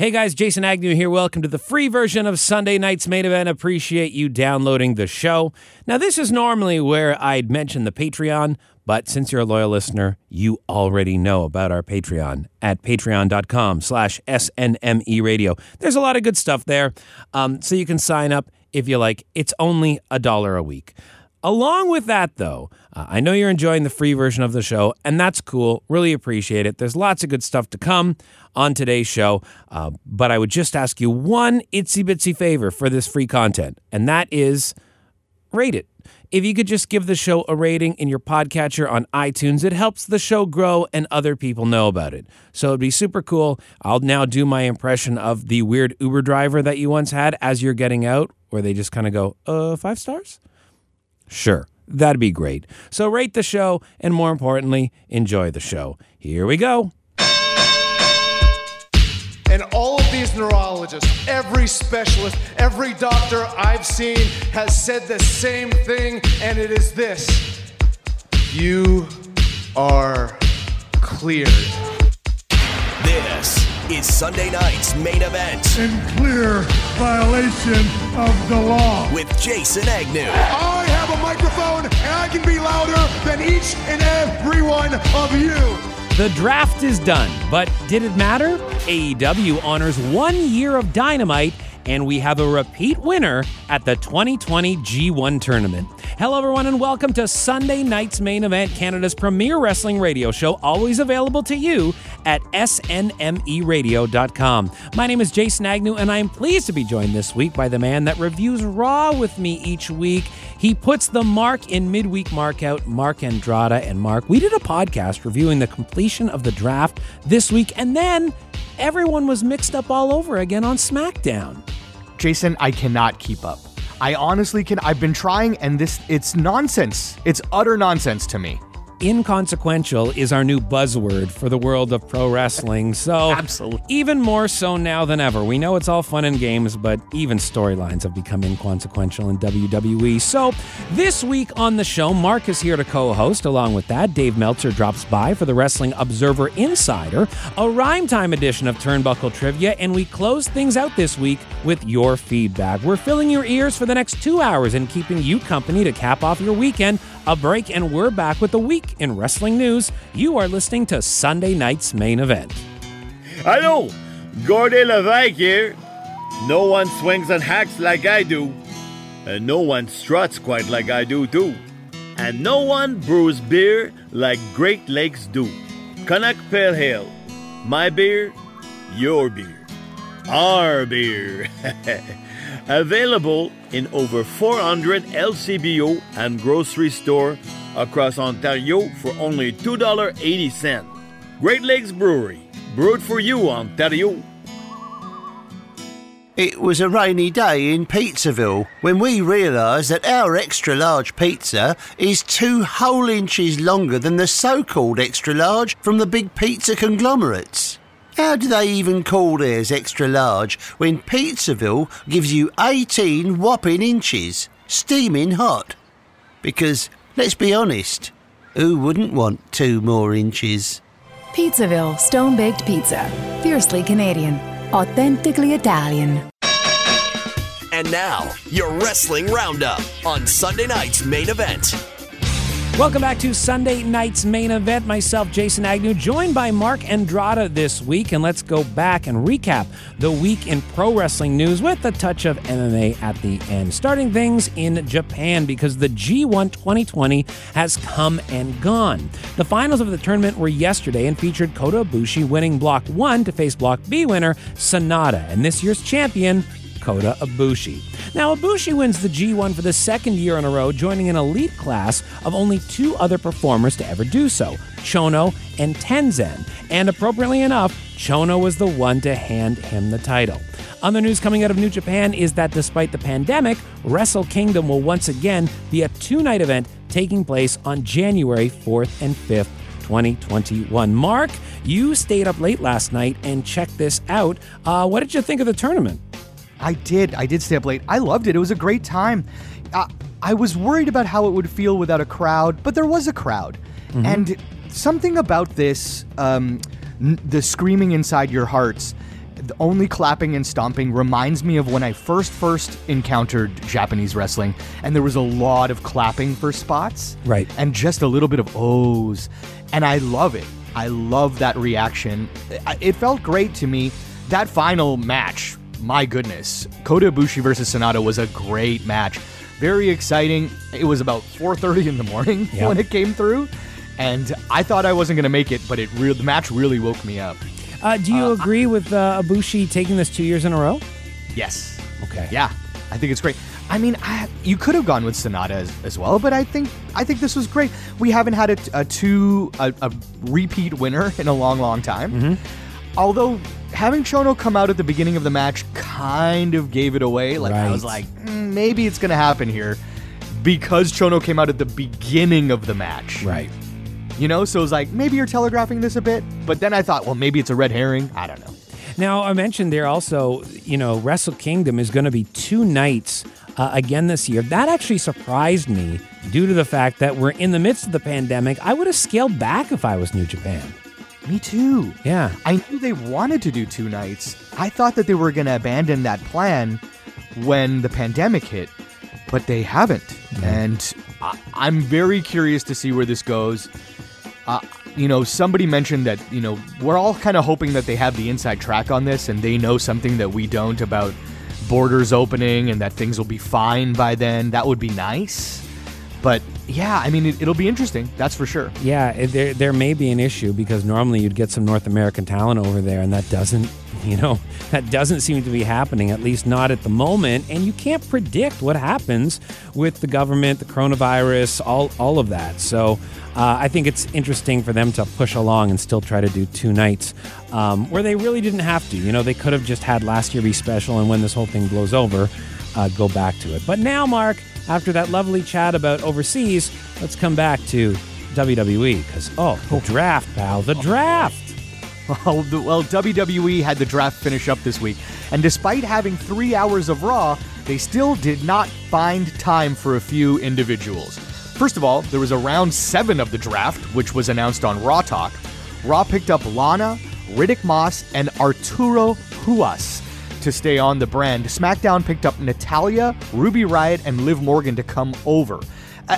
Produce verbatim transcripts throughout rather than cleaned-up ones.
Hey guys, Jason Agnew here. Welcome to the free version of Sunday Night's Main Event. Appreciate you downloading the show. Now, this is normally where I'd mention the Patreon, but since you're a loyal listener, you already know about our Patreon at patreon.com slash SNME radio. There's a lot of good stuff there, um, so you can sign up if you like. It's only a dollar a week. Along with that, though, uh, I know you're enjoying the free version of the show, and that's cool. Really appreciate it. There's lots of good stuff to come on today's show, uh, but I would just ask you one itsy-bitsy favor for this free content, and that is rate it. If you could just give the show a rating in your podcatcher on iTunes, it helps the show grow and other people know about it. So it'd be super cool. I'll now do my impression of the weird Uber driver that you once had as you're getting out, where they just kind of go, uh, five stars? Sure, that'd be great. So rate the show, and more importantly, enjoy the show. Here we go. And all of these neurologists, every specialist, every doctor I've seen has said the same thing, and it is this: you are cleared. This is Sunday Night's Main Event. In clear violation of the law. With Jason Agnew. I have a microphone, and I can be louder than each and every one of you. The draft is done, but did it matter? A E W honors one year of Dynamite, and we have a repeat winner at the twenty twenty G one tournament. Hello, everyone, and welcome to Sunday Night's Main Event, Canada's premier wrestling radio show, always available to you at S N M E radio dot com. My name is Jason Agnew, and I am pleased to be joined this week by the man that reviews Raw with me each week. He puts the mark in midweek mark out, Mark Andrada. And Mark, we did a podcast reviewing the completion of the draft this week, and then everyone was mixed up all over again on SmackDown. Jason, I cannot keep up. I honestly can. I've been trying, and this, it's nonsense. It's utter nonsense to me. Inconsequential is our new buzzword for the world of pro wrestling, so Absolutely. Even more so now than ever. We know it's all fun and games, but even storylines have become inconsequential in W W E. So this week on the show, Mark is here to co-host. Along with that, Dave Meltzer drops by for the Wrestling Observer Insider, a Rhyme Time edition of Turnbuckle Trivia, and we close things out this week with your feedback. We're filling your ears for the next two hours and keeping you company to cap off your weekend. A break, and we're back with the week in wrestling news. You are listening to Sunday Night's Main Event. Hello, Gordy Levesque here. No one swings and hacks like I do. And no one struts quite like I do too. And no one brews beer like Great Lakes do. Canuck Pale Ale. My beer, your beer. Our beer. Available in over four hundred L C B O and grocery store across Ontario for only two dollars and eighty cents. Great Lakes Brewery, brewed for you, Ontario. It was a rainy day in Pizzaville when we realised that our extra-large pizza is two whole inches longer than the so-called extra-large from the big pizza conglomerates. How do they even call theirs extra large when Pizzaville gives you eighteen whopping inches, steaming hot? Because, let's be honest, who wouldn't want two more inches? Pizzaville Stone-Baked Pizza. Fiercely Canadian. Authentically Italian. And now, your Wrestling Roundup on Sunday Night's Main Event. Welcome back to Sunday Night's Main Event. Myself, Jason Agnew, joined by Mark Andrada this week. And let's go back and recap the week in pro wrestling news with a touch of M M A at the end. Starting things in Japan, because the G one twenty twenty has come and gone. The finals of the tournament were yesterday and featured Kota Ibushi winning Block one to face Block B winner Sanada and this year's champion, Kota Ibushi. Now, Ibushi wins the G one for the second year in a row, joining an elite class of only two other performers to ever do so, Chono and Tenzan. And appropriately enough, Chono was the one to hand him the title. Other news coming out of New Japan is that despite the pandemic, Wrestle Kingdom will once again be a two-night event taking place on January fourth and fifth, twenty twenty-one. Mark, you stayed up late last night and checked this out. Uh, what did you think of the tournament? I did. I did stay up late. I loved it. It was a great time. Uh, I was worried about how it would feel without a crowd, but there was a crowd. Mm-hmm. And something about this, um, n- the screaming inside your hearts, the only clapping and stomping reminds me of when I first first encountered Japanese wrestling, and there was a lot of clapping for spots. Right. And just a little bit of ohs. And I love it. I love that reaction. It felt great to me. That final match, my goodness. Kota Ibushi versus Sonata was a great match. Very exciting. It was about four thirty in the morning yep. when it came through. And I thought I wasn't going to make it, but it re- the match really woke me up. Uh, do you uh, agree with uh, Ibushi taking this two years in a row? Yes. Okay. Yeah, I think it's great. I mean, I, you could have gone with Sonata as, as well, but I think I think this was great. We haven't had a, a two a, a repeat winner in a long, long time. Mm-hmm. Although having Chono come out at the beginning of the match kind of gave it away. Like right. I was like, mm, maybe it's going to happen here because Chono came out at the beginning of the match. Right. You know, so it was like, maybe you're telegraphing this a bit. But then I thought, well, maybe it's a red herring. I don't know. Now, I mentioned there also, you know, Wrestle Kingdom is going to be two nights uh, again this year. That actually surprised me due to the fact that we're in the midst of the pandemic. I would have scaled back if I was New Japan. Me too. Yeah. I knew they wanted to do two nights. I thought that they were going to abandon that plan when the pandemic hit, but they haven't. Mm-hmm. And I- I'm very curious to see where this goes. Uh, you know, somebody mentioned that, you know, we're all kind of hoping that they have the inside track on this and they know something that we don't about borders opening and that things will be fine by then. That would be nice. But yeah, I mean, it, it'll be interesting. That's for sure. Yeah, it, there there may be an issue because normally you'd get some North American talent over there, and that doesn't, you know, that doesn't seem to be happening, at least not at the moment. And you can't predict what happens with the government, the coronavirus, all all of that. So uh, I think it's interesting for them to push along and still try to do two nights um, where they really didn't have to. You know, they could have just had last year be special, and when this whole thing blows over, uh, go back to it. But now, Mark, after that lovely chat about overseas, let's come back to W W E because, oh, the draft, pal, the draft. Well, the, well, W W E had the draft finish up this week, and despite having three hours of Raw, they still did not find time for a few individuals. First of all, there was a round seven of the draft, which was announced on Raw Talk. Raw picked up Lana, Riddick Moss, and Arturo Ruas to stay on the brand. SmackDown picked up Natalya, Ruby Riott, and Liv Morgan to come over. Uh,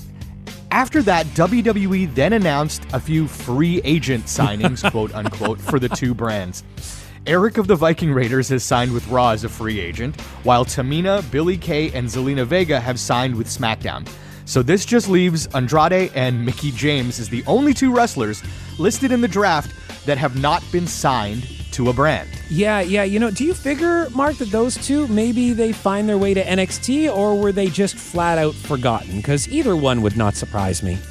after that, W W E then announced a few free agent signings, quote unquote, for the two brands. Eric of the Viking Raiders has signed with Raw as a free agent, while Tamina, Billie Kay, and Zelina Vega have signed with SmackDown. So this just leaves Andrade and Mickie James as the only two wrestlers listed in the draft that have not been signed to a brand. Yeah, yeah. You know, do you figure, Mark, that those two, maybe they find their way to N X T, or were they just flat out forgotten? Because either one would not surprise me.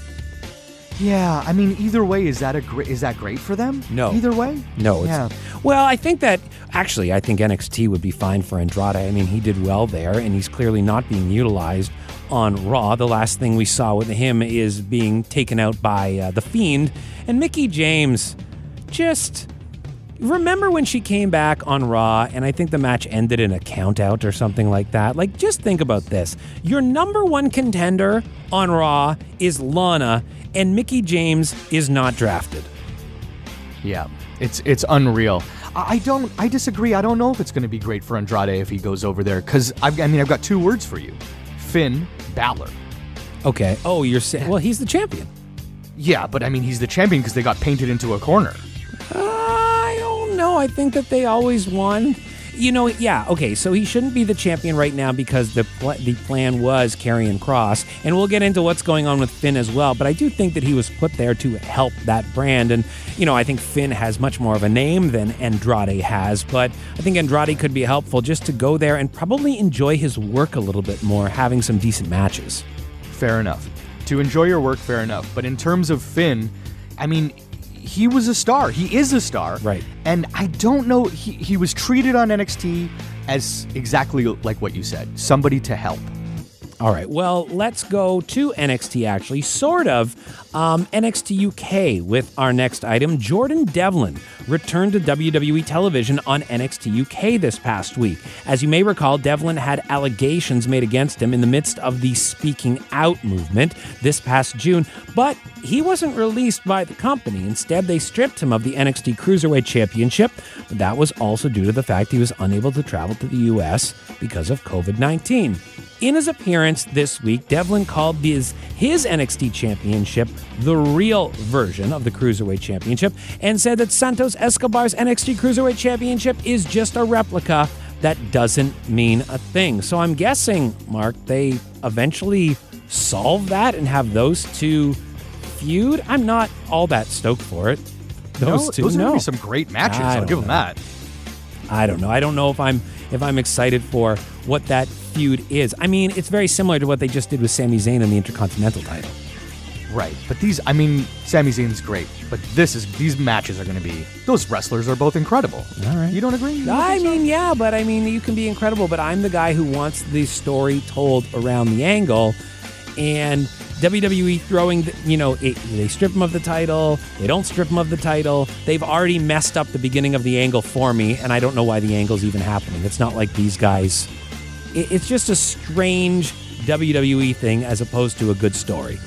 Yeah, I mean, either way, is that a great? Is that great for them? No. Either way? No. It's, yeah. Well, I think that, actually, I think N X T would be fine for Andrade. I mean, he did well there, and he's clearly not being utilized on Raw. The last thing we saw with him is being taken out by uh, The Fiend. And Mickie James, just... remember when she came back on Raw, and I think the match ended in a count-out or something like that? Like, just think about this. Your number one contender on Raw is Lana, and Mickie James is not drafted. Yeah, it's it's unreal. I I don't. I disagree. I don't know if it's going to be great for Andrade if he goes over there. Because I mean, I've got two words for you: Finn Balor. Okay. Oh, you're saying? Well, he's the champion. Yeah, but I mean, he's the champion because they got painted into a corner. No, I think that they always won. You know, yeah, okay, so he shouldn't be the champion right now because the pl- the plan was Karrion Kross, and we'll get into what's going on with Finn as well, but I do think that he was put there to help that brand, and, you know, I think Finn has much more of a name than Andrade has, but I think Andrade could be helpful just to go there and probably enjoy his work a little bit more, having some decent matches. Fair enough. To enjoy your work, fair enough, but in terms of Finn, I mean... he was a star. He is a star. Right. And I don't know, he, he was treated on N X T as exactly like what you said, somebody to help. All right, well, let's go to N X T, actually, sort of. Um, N X T U K with our next item. Jordan Devlin returned to W W E television on N X T U K this past week. As you may recall, Devlin had allegations made against him in the midst of the Speaking Out movement this past June, but he wasn't released by the company. Instead, they stripped him of the N X T Cruiserweight Championship. That was also due to the fact he was unable to travel to the U S because of covid nineteen. In his appearance this week, Devlin called his, his N X T Championship the real version of the Cruiserweight Championship and said that Santos Escobar's N X T Cruiserweight Championship is just a replica that doesn't mean a thing. So I'm guessing, Mark, they eventually solve that and have those two feud? I'm not all that stoked for it. Those no, two, those are no. going to be some great matches. I I'll don't give them know. that. I don't know. I don't know if I'm if I'm excited for what that feud is. I mean, it's very similar to what they just did with Sami Zayn and the Intercontinental title. Right, but these, I mean, Sami Zayn's great, but this is, these matches are going to be, those wrestlers are both incredible. All right. You don't agree? You don't I think so? mean, yeah, but I mean, you can be incredible, but I'm the guy who wants the story told around the angle, and W W E throwing, the, you know, it, they strip him of the title, they don't strip him of the title, they've already messed up the beginning of the angle for me, and I don't know why the angle's even happening. It's not like these guys, it, it's just a strange W W E thing as opposed to a good story.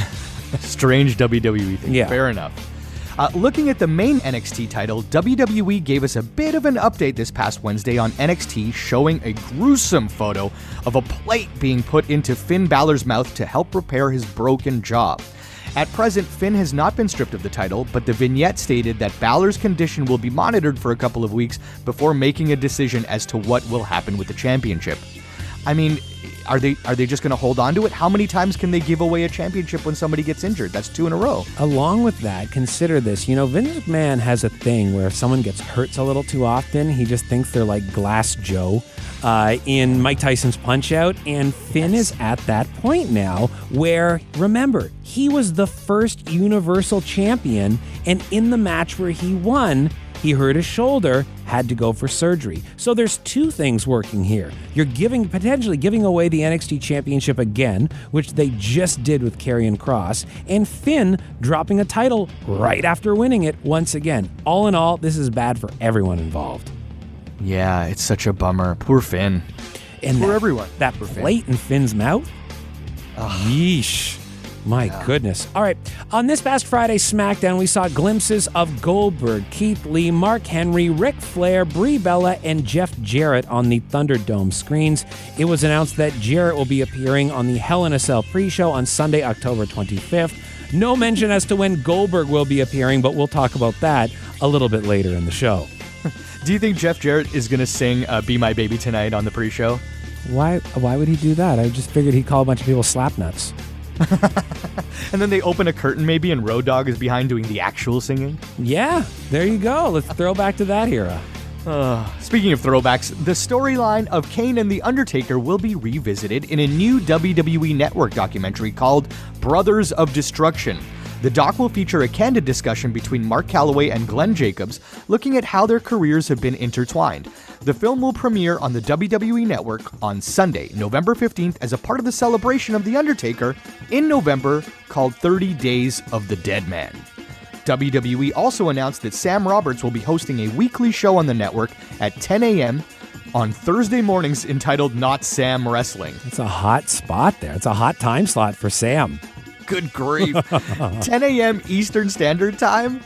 Strange W W E thing. Yeah. Fair enough. Uh, looking at the main N X T title, W W E gave us a bit of an update this past Wednesday on N X T, showing a gruesome photo of a plate being put into Finn Balor's mouth to help repair his broken jaw. At present, Finn has not been stripped of the title, but the vignette stated that Balor's condition will be monitored for a couple of weeks before making a decision as to what will happen with the championship. I mean, are they are they just going to hold on to it? How many times can they give away a championship when somebody gets injured? That's two in a row. Along with that, consider this. You know, Vince McMahon has a thing where if someone gets hurt a little too often, he just thinks they're like Glass Joe uh, in Mike Tyson's Punch-Out. And Finn is at that point now where, remember, he was the first Universal Champion, and in the match where he won, he hurt his shoulder, had to go for surgery. So there's two things working here. You're giving potentially giving away the N X T Championship again, which they just did with Karrion Kross, and Finn dropping a title right after winning it once again. All in all, this is bad for everyone involved. Yeah, it's such a bummer. Poor Finn. And For that, everyone. That For Finn. plate in Finn's mouth? Yeesh. My goodness. All right. On this past Friday SmackDown, we saw glimpses of Goldberg, Keith Lee, Mark Henry, Ric Flair, Brie Bella, and Jeff Jarrett on the Thunderdome screens. It was announced that Jarrett will be appearing on the Hell in a Cell pre-show on Sunday, October twenty-fifth. No mention as to when Goldberg will be appearing, but we'll talk about that a little bit later in the show. Do you think Jeff Jarrett is going to sing uh, Be My Baby Tonight on the pre-show? Why Why would he do that? I just figured he'd call a bunch of people slapnuts. And then they open a curtain maybe and Road Dogg is behind doing the actual singing? Yeah, there you go. Let's throw back to that era. Uh, speaking of throwbacks, the storyline of Kane and The Undertaker will be revisited in a new W W E Network documentary called Brothers of Destruction. The doc will feature a candid discussion between Mark Calloway and Glenn Jacobs, looking at how their careers have been intertwined. The film will premiere on the W W E Network on Sunday, November fifteenth, as a part of the celebration of The Undertaker in November called thirty Days of the Dead Man. W W E also announced that Sam Roberts will be hosting a weekly show on the network at ten a.m. on Thursday mornings entitled Not Sam Wrestling. It's a hot spot there. It's a hot time slot for Sam. Good grief. ten a.m. Eastern Standard Time?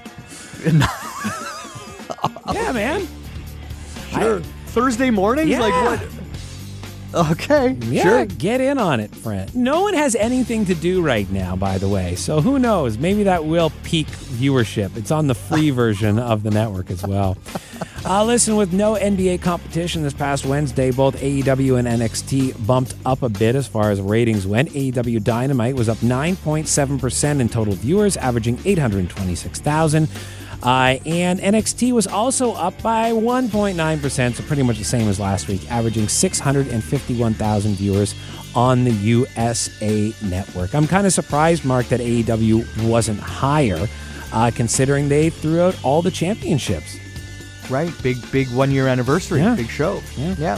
Yeah, man. Sure. I- Thursday mornings? Yeah. Like what? Okay, Yeah, sure. get in on it, friend. No one has anything to do right now, by the way. So who knows? Maybe that will peak viewership. It's on the free version of the network as well. Uh, listen, with no N B A competition this past Wednesday, both A E W and N X T bumped up a bit as far as ratings went. A E W Dynamite was up nine point seven percent in total viewers, averaging eight hundred twenty-six thousand. Uh, and N X T was also up by one point nine percent, so pretty much the same as last week, averaging six hundred fifty-one thousand viewers on the U S A network. I'm kind of surprised, Mark, that A E W wasn't higher, uh, considering they threw out all the championships. Right, big big one year anniversary, Yeah. big show. Yeah. yeah.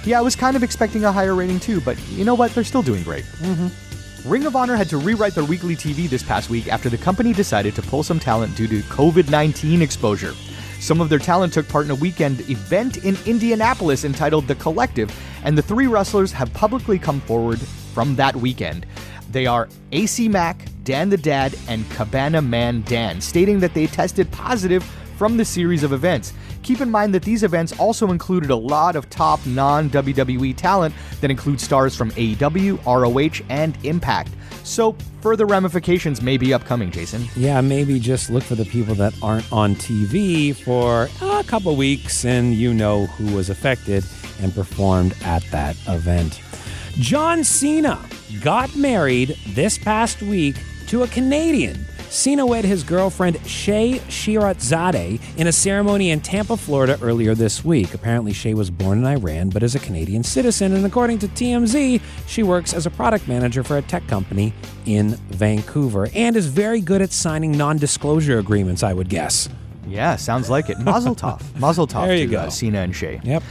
Yeah, I was kind of expecting a higher rating too, but you know what? They're still doing great. Mm-hmm. Ring of Honor had to rewrite their weekly T V this past week after the company decided to pull some talent due to covid nineteen exposure. Some of their talent took part in a weekend event in Indianapolis entitled The Collective, and the three wrestlers have publicly come forward from that weekend. They are A C Mac, Dan the Dad, and Cabana Man Dan, stating that they tested positive from the series of events. Keep in mind that these events also included a lot of top non-W W E talent that includes stars from A E W, R O H, and Impact. So further ramifications may be upcoming, Jason. Yeah, maybe just look for the people that aren't on T V for a couple weeks and you know who was affected and performed at that event. John Cena got married this past week to a Canadian. Cena wed his girlfriend Shay Shirazadeh in a ceremony in Tampa, Florida earlier this week. Apparently, Shay was born in Iran but is a Canadian citizen, and according to T M Z, she works as a product manager for a tech company in Vancouver and is very good at signing non-disclosure agreements, I would guess. Yeah, sounds like it. Mazel tov. Mazel tov There you to go. Uh, Cena and Shay. Yep.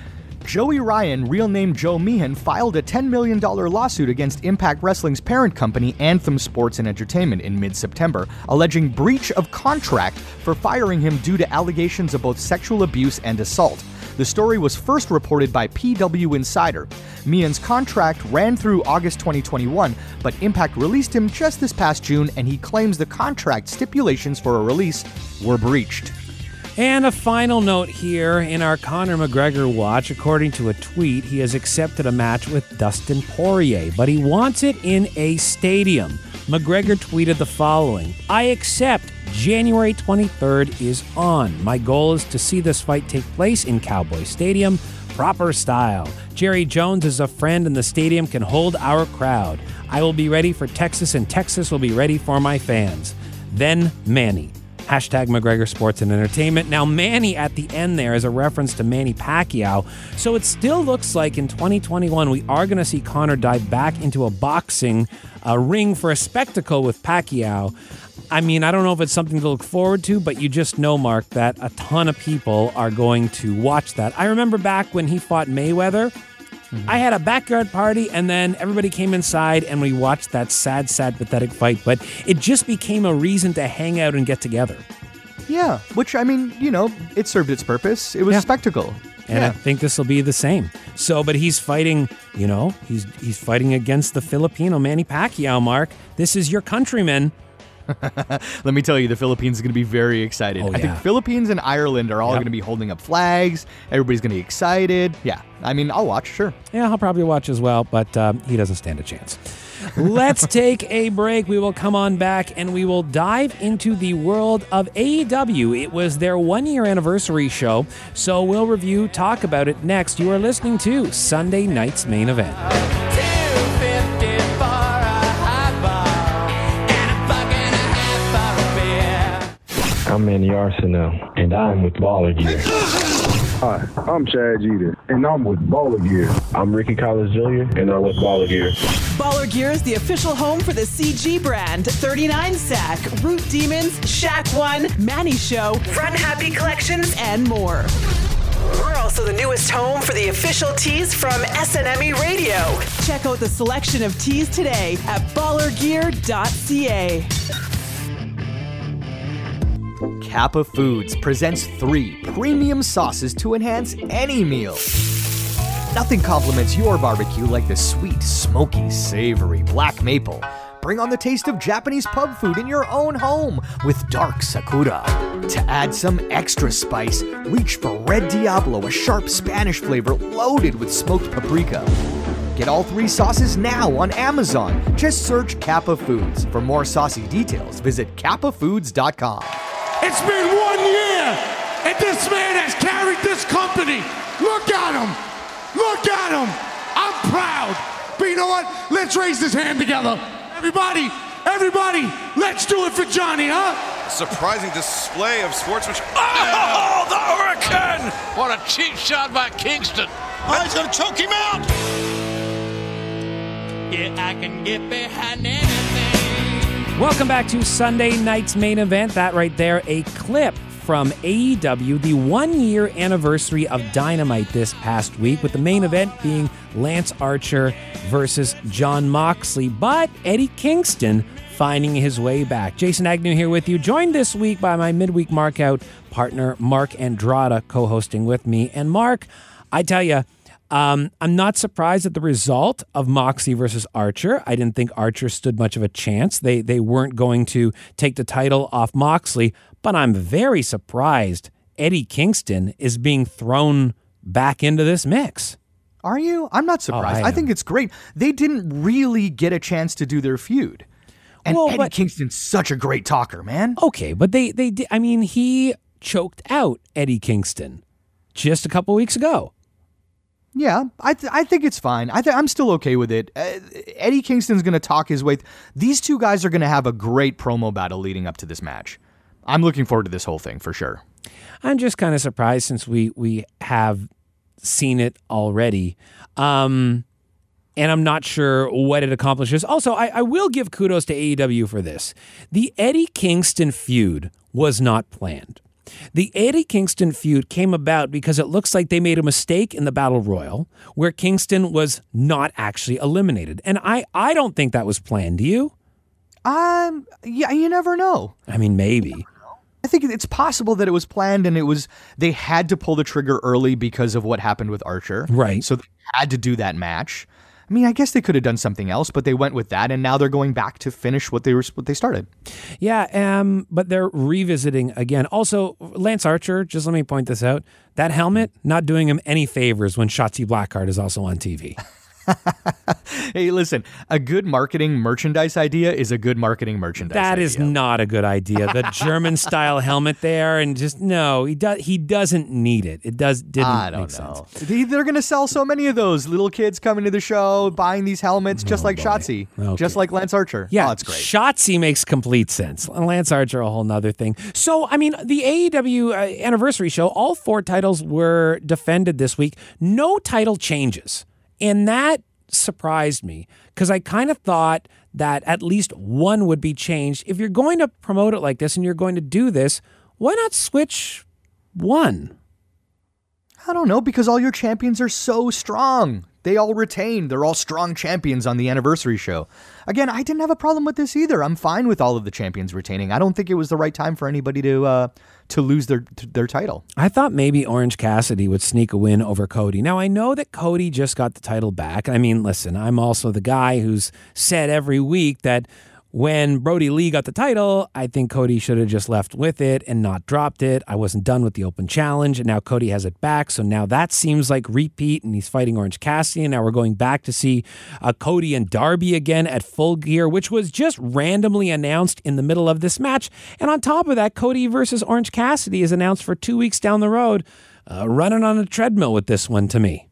Joey Ryan, real name Joe Meehan, filed a ten million dollars lawsuit against Impact Wrestling's parent company, Anthem Sports and Entertainment, in mid-September, alleging breach of contract for firing him due to allegations of both sexual abuse and assault. The story was first reported by P W Insider. Meehan's contract ran through August twenty twenty-one, but Impact released him just this past June, and he claims the contract stipulations for a release were breached. And a final note here in our Conor McGregor watch. According to a tweet, he has accepted a match with Dustin Poirier, but he wants it in a stadium. McGregor tweeted the following: I accept. January twenty-third is on. My goal is to see this fight take place in Cowboy Stadium, proper style. Jerry Jones is a friend and the stadium can hold our crowd. I will be ready for Texas and Texas will be ready for my fans. Then Manny. Hashtag McGregor Sports and Entertainment. Now, Manny at the end there is a reference to Manny Pacquiao. So it still looks like in twenty twenty-one we are going to see Conor dive back into a boxing uh, ring for a spectacle with Pacquiao. I mean, I don't know if it's something to look forward to, but you just know, Mark, that a ton of people are going to watch that. I remember back when he fought Mayweather, mm-hmm. I had a backyard party, and then everybody came inside, and we watched that sad, sad, pathetic fight. But it just became a reason to hang out and get together. Yeah, which, I mean, you know, it served its purpose. It was Yeah. a spectacle. And yeah. I think this will be the same. So, but he's fighting, you know, he's he's fighting against the Filipino Manny Pacquiao, Mark. This is your countryman. Let me tell you, the Philippines is going to be very excited. Oh, I think yeah. Philippines and Ireland are all Yep. going to be holding up flags. Everybody's going to be excited. Yeah, I mean, I'll watch, sure. Yeah, I'll probably watch as well, but um, he doesn't stand a chance. Let's take a break. We will come on back and we will dive into the world of A E W. It was their one-year anniversary show, so we'll review, talk about it next. You are listening to Sunday Night's Main Event. I'm Manny Arsenal, and I'm with Baller Gear. Hi, I'm Chad Jeter, and I'm with Baller Gear. I'm Ricky Collins Junior, and I'm with Baller Gear. Baller Gear is the official home for the C G brand, thirty-nine Sack, Root Demons, Shack One, Manny Show, Run Happy Collections, and more. We're also the newest home for the official tees from S N M E Radio. Check out the selection of tees today at baller gear dot c a. Kappa Foods presents three premium sauces to enhance any meal. Nothing complements your barbecue like the sweet, smoky, savory black maple. Bring on the taste of Japanese pub food in your own home with Dark Sakura. To add some extra spice, reach for Red Diablo, a sharp Spanish flavor loaded with smoked paprika. Get all three sauces now on Amazon. Just search Kappa Foods. For more saucy details, visit kappa foods dot com. It's been one year, and this man has carried this company. Look at him. Look at him. I'm proud. But you know what? Let's raise this hand together. Everybody, everybody, let's do it for Johnny, huh? Surprising display of sportsmanship. Oh, the Hurricane! What a cheap shot by Kingston. Oh, he's going to choke him out. Yeah, I can get behind anything. Welcome back to Sunday Night's Main Event. That right there, a clip from A E W, the one-year anniversary of Dynamite this past week, with the main event being Lance Archer versus Jon Moxley, but Eddie Kingston finding his way back. Jason Agnew here with you, joined this week by my midweek markout partner, Mark Andrada, co-hosting with me. And Mark, I tell you, um, I'm not surprised at the result of Moxley versus Archer. I didn't think Archer stood much of a chance. They they weren't going to take the title off Moxley, but I'm very surprised Eddie Kingston is being thrown back into this mix. Are you? I'm not surprised. Oh, I I think it's great. They didn't really get a chance to do their feud. And Well, Eddie but- Kingston's such a great talker, man. Okay, but they they did. I mean, he choked out Eddie Kingston just a couple weeks ago. Yeah, I th- I think it's fine. I th- I'm still okay with it. Uh, Eddie Kingston's going to talk his way. Th- These two guys are going to have a great promo battle leading up to this match. I'm looking forward to this whole thing for sure. I'm just kind of surprised since we we have seen it already. Um, and I'm not sure what it accomplishes. Also, I, I will give kudos to A E W for this. The Eddie Kingston feud was not planned. The Eddie Kingston feud came about because it looks like they made a mistake in the Battle Royal where Kingston was not actually eliminated. And I, I don't think that was planned. Do you? Um, yeah, you never know. I mean, maybe. I think it's possible that it was planned and it was they had to pull the trigger early because of what happened with Archer. Right. So they had to do that match. I mean, I guess they could have done something else, but they went with that, and now they're going back to finish what they were what they started. Yeah, um, but they're revisiting again. Also, Lance Archer, just let me point this out. That helmet, not doing him any favors when Shotzi Blackheart is also on T V. Hey, listen, a good marketing merchandise idea is a good marketing merchandise That idea. is not a good idea. The German style helmet there, and just no, he does. He doesn't need it. It does didn't I don't make know. sense. They, they're going to sell so many of those little kids coming to the show, buying these helmets, just like Shotzi, Okay. just like Lance Archer. Yeah, oh, it's great. Shotzi makes complete sense. Lance Archer, a whole nother thing. So, I mean, the A E W uh, anniversary show, all four titles were defended this week. No title changes, and that surprised me because I kind of thought that at least one would be changed. If you're going to promote it like this and you're going to do this, why not switch one? I don't know, because all your champions are so strong. They all retain. They're all strong champions on the anniversary show. Again, I didn't have a problem with this either. I'm fine with all of the champions retaining. I don't think it was the right time for anybody to uh, to lose their their title. I thought maybe Orange Cassidy would sneak a win over Cody. Now, I know that Cody just got the title back. I mean, listen, I'm also the guy who's said every week that when Brody Lee got the title, I think Cody should have just left with it and not dropped it. I wasn't done with the open challenge, and now Cody has it back. So now that seems like repeat, and he's fighting Orange Cassidy. And now we're going back to see uh, Cody and Darby again at Full Gear, which was just randomly announced in the middle of this match. And on top of that, Cody versus Orange Cassidy is announced for two weeks down the road. Uh, running on a treadmill with this one to me.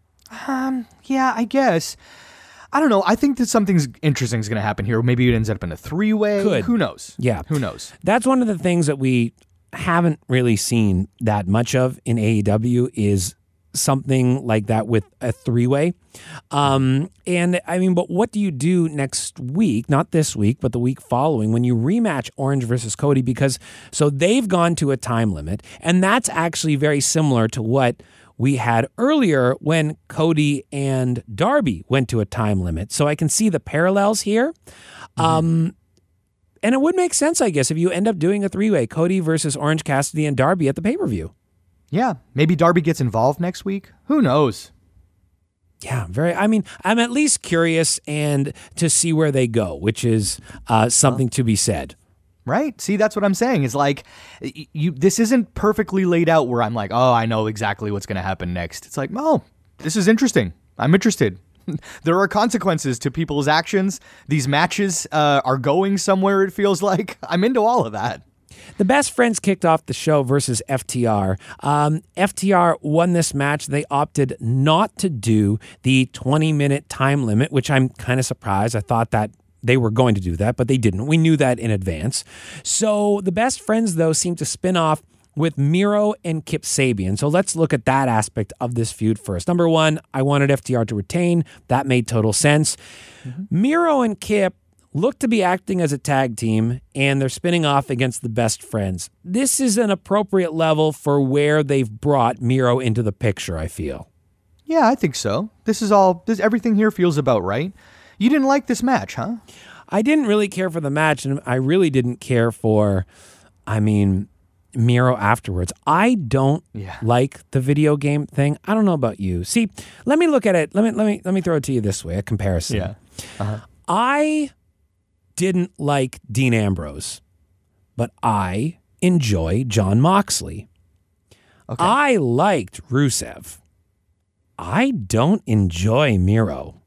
Um, yeah, I guess. I don't know. I think that something's interesting is going to happen here. Maybe it ends up in a three-way. Could. Who knows? Yeah. Who knows? That's one of the things that we haven't really seen that much of in A E W is something like that with a three-way. Um, and I mean, but what do you do next week? Not this week, but the week following when you rematch Orange versus Cody? Because so they've gone to a time limit, and that's actually very similar to what we had earlier when Cody and Darby went to a time limit. So I can see the parallels here. Mm-hmm. Um, and it would make sense, I guess, if you end up doing a three-way, Cody versus Orange Cassidy and Darby at the pay-per-view. Yeah, maybe Darby gets involved next week. Who knows? Yeah, very. I mean, I'm at least curious and to see where they go, which is uh, something to be said. Right? See, that's what I'm saying. Is like, you. This isn't perfectly laid out where I'm like, oh, I know exactly what's going to happen next. It's like, oh, this is interesting. I'm interested. There are consequences to people's actions. These matches uh, are going somewhere, it feels like. I'm into all of that. The Best Friends kicked off the show versus F T R. Um, F T R won this match. They opted not to do the twenty-minute time limit, which I'm kind of surprised. I thought that they were going to do that, but they didn't. We knew that in advance. So the Best Friends, though, seem to spin off with Miro and Kip Sabian. So let's look at that aspect of this feud first. Number one, I wanted F T R to retain. That made total sense. Mm-hmm. Miro and Kip look to be acting as a tag team, and they're spinning off against the Best Friends. This is an appropriate level for where they've brought Miro into the picture, I feel. Yeah, I think so. This is all, this, everything here feels about right. You didn't like this match, huh? I didn't really care for the match, and I really didn't care for, I mean, Miro afterwards. I don't yeah. like the video game thing. I don't know about you. See, let me look at it. Let me let me let me throw it to you this way, a comparison. Yeah. Uh-huh. I didn't like Dean Ambrose, but I enjoy Jon Moxley. Okay. I liked Rusev. I don't enjoy Miro.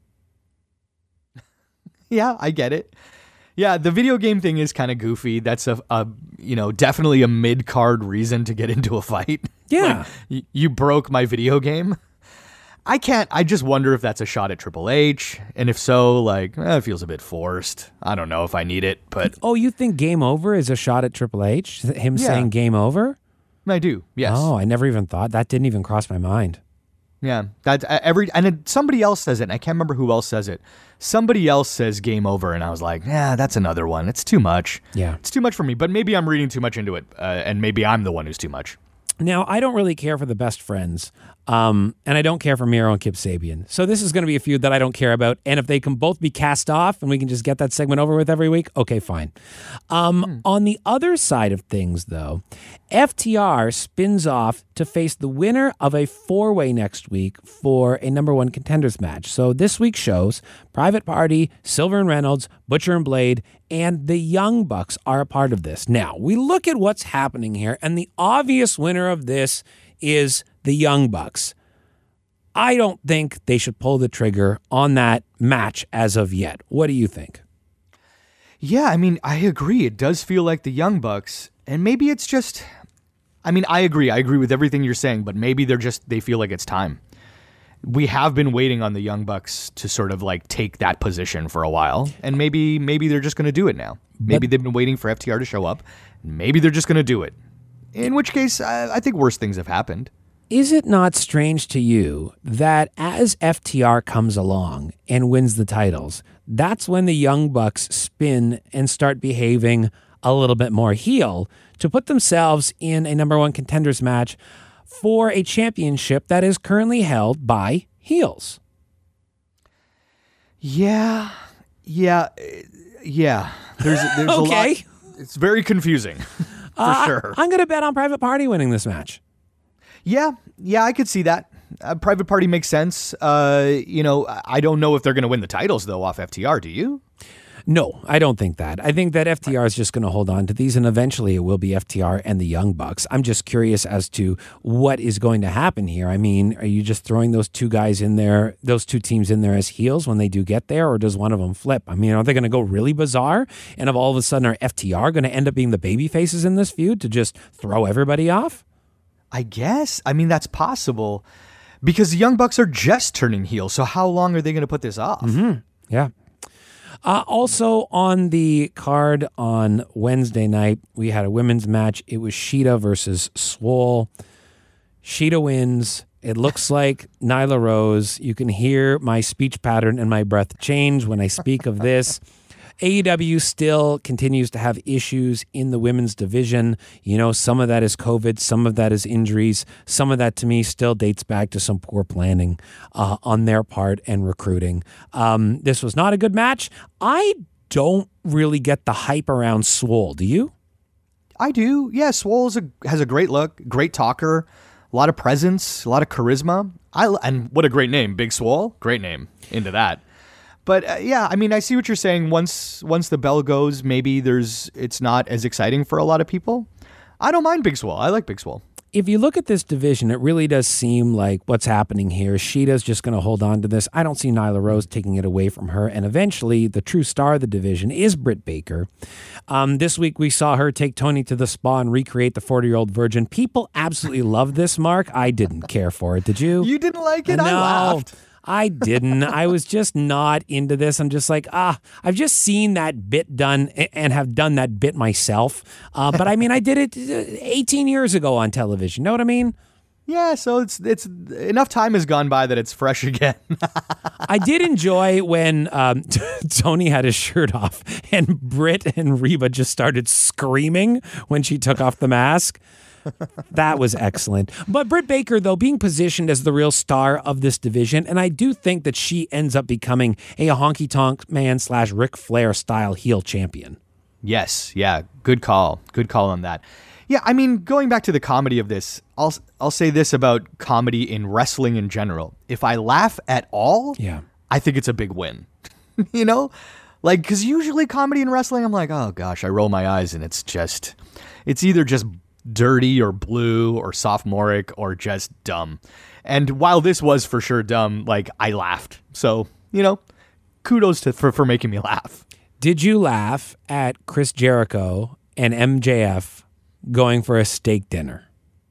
Yeah, I get it. Yeah, the video game thing is kind of goofy. That's a, a, you know, definitely a mid-card reason to get into a fight. Yeah. Like, y- you broke my video game. I can't, I just wonder if that's a shot at Triple H. And if so, like, eh, it feels a bit forced. I don't know if I need it, but. Oh, you think Game Over is a shot at Triple H? Him Yeah. saying Game Over? I do, yes. Oh, I never even thought. That didn't even cross my mind. Yeah, that uh, every and then somebody else says it, and I can't remember who else says it. Somebody else says Game Over, and I was like, yeah, that's another one. It's too much. Yeah. It's too much for me, but maybe I'm reading too much into it, uh, and maybe I'm the one who's too much. Now, I don't really care for the Best Friends, um, and I don't care for Miro and Kip Sabian. So this is going to be a feud that I don't care about, and if they can both be cast off and we can just get that segment over with every week, okay, fine. Um, Hmm. On the other side of things, though, F T R spins off to face the winner of a four-way next week for a number one contenders match. So this week's shows, Private Party, Silver and Reynolds, Butcher and Blade, and the Young Bucks are a part of this. Now, we look at what's happening here, and the obvious winner of this is the Young Bucks. I don't think they should pull the trigger on that match as of yet. What do you think? Yeah, I mean, I agree. It does feel like the Young Bucks, and maybe it's just, I mean, I agree. I agree with everything you're saying, but maybe they're just, they feel like it's time. We have been waiting on the Young Bucks to sort of like take that position for a while, and maybe maybe they're just going to do it now. Maybe But- they've been waiting for F T R to show up. Maybe they're just going to do it. In which case, I, I think worse things have happened. Is it not strange to you that as F T R comes along and wins the titles, that's when the Young Bucks spin and start behaving a little bit more heel to put themselves in a number one contenders match for a championship that is currently held by heels? Yeah, yeah, uh, yeah. There's there's a lot. Okay. It's very confusing, for Uh, sure. I'm going to bet on Private Party winning this match. Yeah, yeah, I could see that. Uh, Private Party makes sense. Uh, you know, I don't know if they're going to win the titles, though, off F T R. Do you? No, I don't think that. I think that F T R is just going to hold on to these, and eventually it will be F T R and the Young Bucks. I'm just curious as to what is going to happen here. I mean, are you just throwing those two guys in there, those two teams in there as heels when they do get there, or does one of them flip? I mean, are they going to go really bizarre, and of all of a sudden are F T R going to end up being the baby faces in this feud to just throw everybody off? I guess. I mean, that's possible because the Young Bucks are just turning heel. So how long are they going to put this off? Mm-hmm. Yeah. Uh, also on the card on Wednesday night, we had a women's match. It was Shida versus Swole. Shida wins. It looks like Nyla Rose. You can hear my speech pattern and my breath change when I speak of this. A E W still continues to have issues in the women's division. You know, some of that is COVID, some of that is injuries. Some of that, to me, still dates back to some poor planning uh, on their part and recruiting. Um, this was not a good match. I don't really get the hype around Swole. Do you? I do. Yeah, Swole is a, has a great look, great talker, a lot of presence, a lot of charisma. I and what a great name, Big Swole. Great name. Into that. But uh, yeah, I mean, I see what you're saying. Once once the bell goes, maybe there's it's not as exciting for a lot of people. I don't mind Big Swole. I like Big Swole. If you look at this division, it really does seem like what's happening here. Shida's just going to hold on to this. I don't see Nyla Rose taking it away from her. And eventually, the true star of the division is Britt Baker. Um, this week, we saw her take Tony to the spa and recreate the forty-year-old virgin. People absolutely love this, Mark. I didn't care for it. Did you? You didn't like it? No. I laughed. I didn't. I was just not into this. I'm just like, ah, I've just seen that bit done and have done that bit myself. Uh, but I mean, I did it eighteen years ago on television. Know what I mean? Yeah, so it's it's enough time has gone by that it's fresh again. I did enjoy when um, Tony had his shirt off and Britt and Reba just started screaming when she took off the mask. That was excellent. But Britt Baker, though, being positioned as the real star of this division, and I do think that she ends up becoming a Honky Tonk Man slash Ric Flair style heel champion. Yes, yeah, good call. Good call on that. Yeah, I mean, going back to the comedy of this, I'll I'll say this about comedy in wrestling in general. If I laugh at all, yeah, I think it's a big win. You know? Like, because usually comedy in wrestling, I'm like, oh gosh, I roll my eyes and it's just, it's either just dirty or blue or sophomoric or just dumb. And while this was for sure dumb, like, I laughed. So, you know, kudos to for, for making me laugh. Did you laugh at Chris Jericho and M J F going for a steak dinner?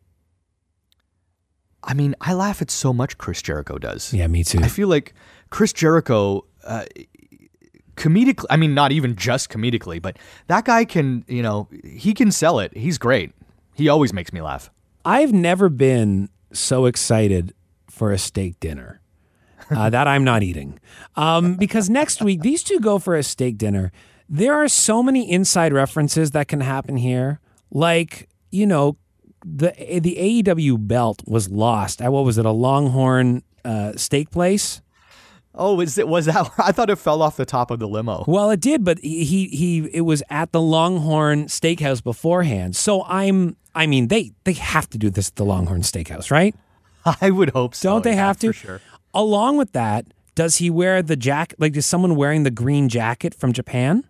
I mean, I laugh at so much Chris Jericho does. Yeah, me too. I feel like Chris Jericho, uh, comedically, I mean, not even just comedically, but that guy can, you know, he can sell it. He's great. He always makes me laugh. I've never been so excited for a steak dinner uh, that I'm not eating. Um, because next week, these two go for a steak dinner. There are so many inside references that can happen here. Like, you know, the the A E W belt was lost at, what was it, a Longhorn uh, steak place? Oh, is it was that? I thought it fell off the top of the limo. Well, it did, but he he it was at the Longhorn Steakhouse beforehand. So I'm, I mean, they they have to do this at the Longhorn Steakhouse, right? I would hope so. Don't they yeah, have to? For sure. Along with that, does he wear the jacket? Like, is someone wearing the green jacket from Japan?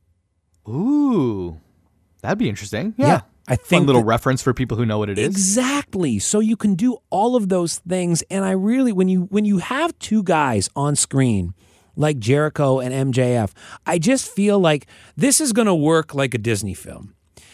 Ooh. That'd be interesting. Yeah. yeah I think a little that, reference for people who know what it is. Exactly. So you can do all of those things. And I really, when you when you have two guys on screen like Jericho and M J F, I just feel like this is going to work like a Disney film.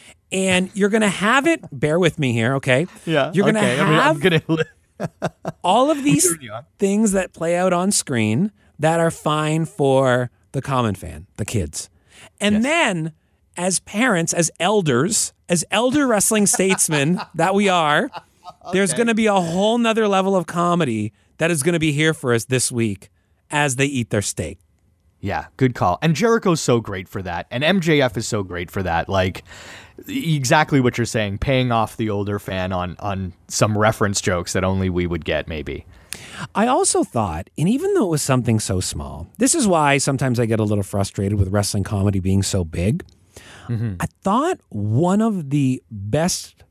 And you're going to have it, bear with me here, okay? Yeah. You're going to okay. have I mean, I'm gonna... all of these things that play out on screen that are fine for the common fan, the kids. And yes. then as parents, as elders, as elder wrestling statesmen that we are, okay. there's going to be a whole nother level of comedy that is going to be here for us this week as they eat their steak. Yeah, good call. And Jericho's so great for that. And M J F is so great for that. Like, exactly what you're saying, paying off the older fan on, on some reference jokes that only we would get, maybe. I also thought, and even though it was something so small, this is why sometimes I get a little frustrated with wrestling comedy being so big. Mm-hmm. I thought one of the best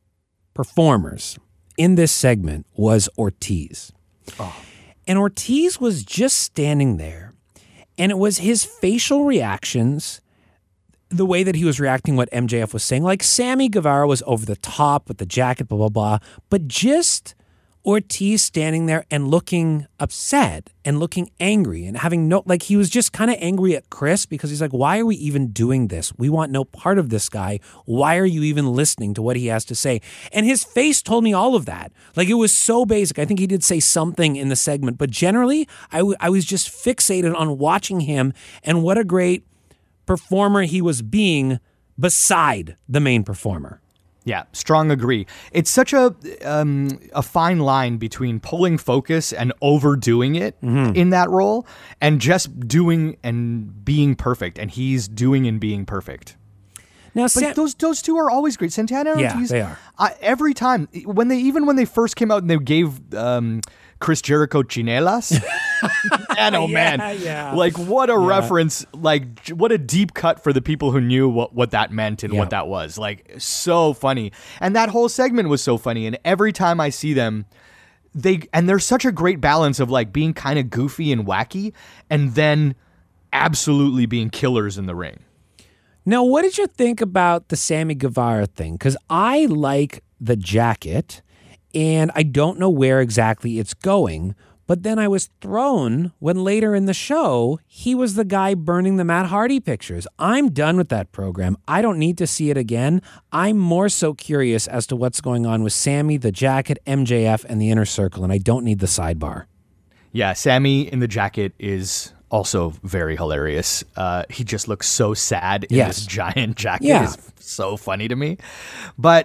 performers in this segment was Ortiz. Oh. And Ortiz was just standing there, and it was his facial reactions, the way that he was reacting, what M J F was saying. Like, Sammy Guevara was over the top with the jacket, blah, blah, blah. But just Ortiz standing there and looking upset and looking angry and having no, like, he was just kind of angry at Chris because he's like, why are we even doing this? We want no part of this guy. Why are you even listening to what he has to say? And his face told me all of that. Like, it was so basic. I think he did say something in the segment, but generally I, w- I was just fixated on watching him and what a great performer he was being beside the main performer. Yeah, strong agree. It's such a um, a fine line between pulling focus and overdoing it mm-hmm. in that role and just doing and being perfect. And he's doing and being perfect. Now, but San- those those two are always great. Santana and yeah, Ortiz, they are. Uh, every time when they even when they first came out and they gave um, Chris Jericho chinelas. Man, oh yeah, man. Yeah. Like, what a yeah. reference. Like, what a deep cut for the people who knew what, what that meant and yeah. what that was. Like, so funny. And that whole segment was so funny. And every time I see them, they, and there's such a great balance of like being kind of goofy and wacky and then absolutely being killers in the ring. Now, what did you think about the Sammy Guevara thing? Because I like the jacket, and I don't know where exactly it's going, but then I was thrown when later in the show, he was the guy burning the Matt Hardy pictures. I'm done with that program. I don't need to see it again. I'm more so curious as to what's going on with Sammy, the jacket, M J F, and the Inner Circle, and I don't need the sidebar. Yeah, Sammy in the jacket is also very hilarious. Uh, he just looks so sad in yes. this giant jacket. Yeah. It's so funny to me. But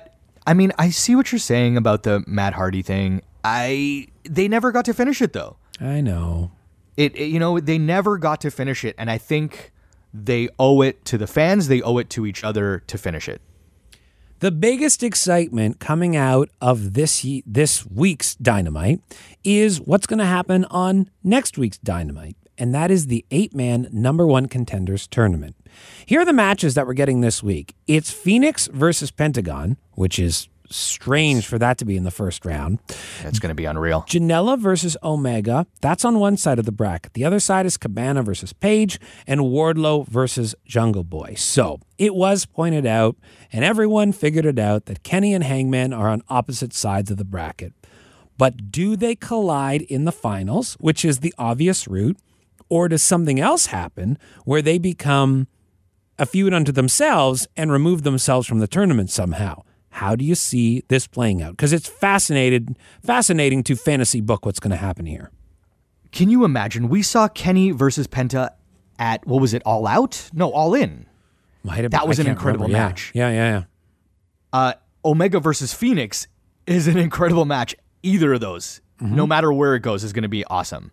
I mean, I see what you're saying about the Matt Hardy thing. I they never got to finish it though. I know. It, it you know, they never got to finish it, and I think they owe it to the fans, they owe it to each other to finish it. The biggest excitement coming out of this this week's Dynamite is what's going to happen on next week's Dynamite, and that is the eight-man number one contenders tournament. Here are the matches that we're getting this week. It's Phoenix versus Pentagon, which is strange for that to be in the first round. It's going to be unreal. Janela versus Omega. That's on one side of the bracket. The other side is Cabana versus Page and Wardlow versus Jungle Boy. So it was pointed out, and everyone figured it out, that Kenny and Hangman are on opposite sides of the bracket. But do they collide in the finals, which is the obvious route, or does something else happen where they become a feud unto themselves and remove themselves from the tournament somehow? How do you see this playing out? Because it's fascinated, fascinating to fantasy book what's going to happen here. Can you imagine? We saw Kenny versus Penta at, what was it, All Out? No, All In. Might have, that was I an can't incredible remember. match. Yeah, yeah, yeah. Uh, Omega versus Phoenix is an incredible match. Either of those, mm-hmm. no matter where it goes, is going to be awesome.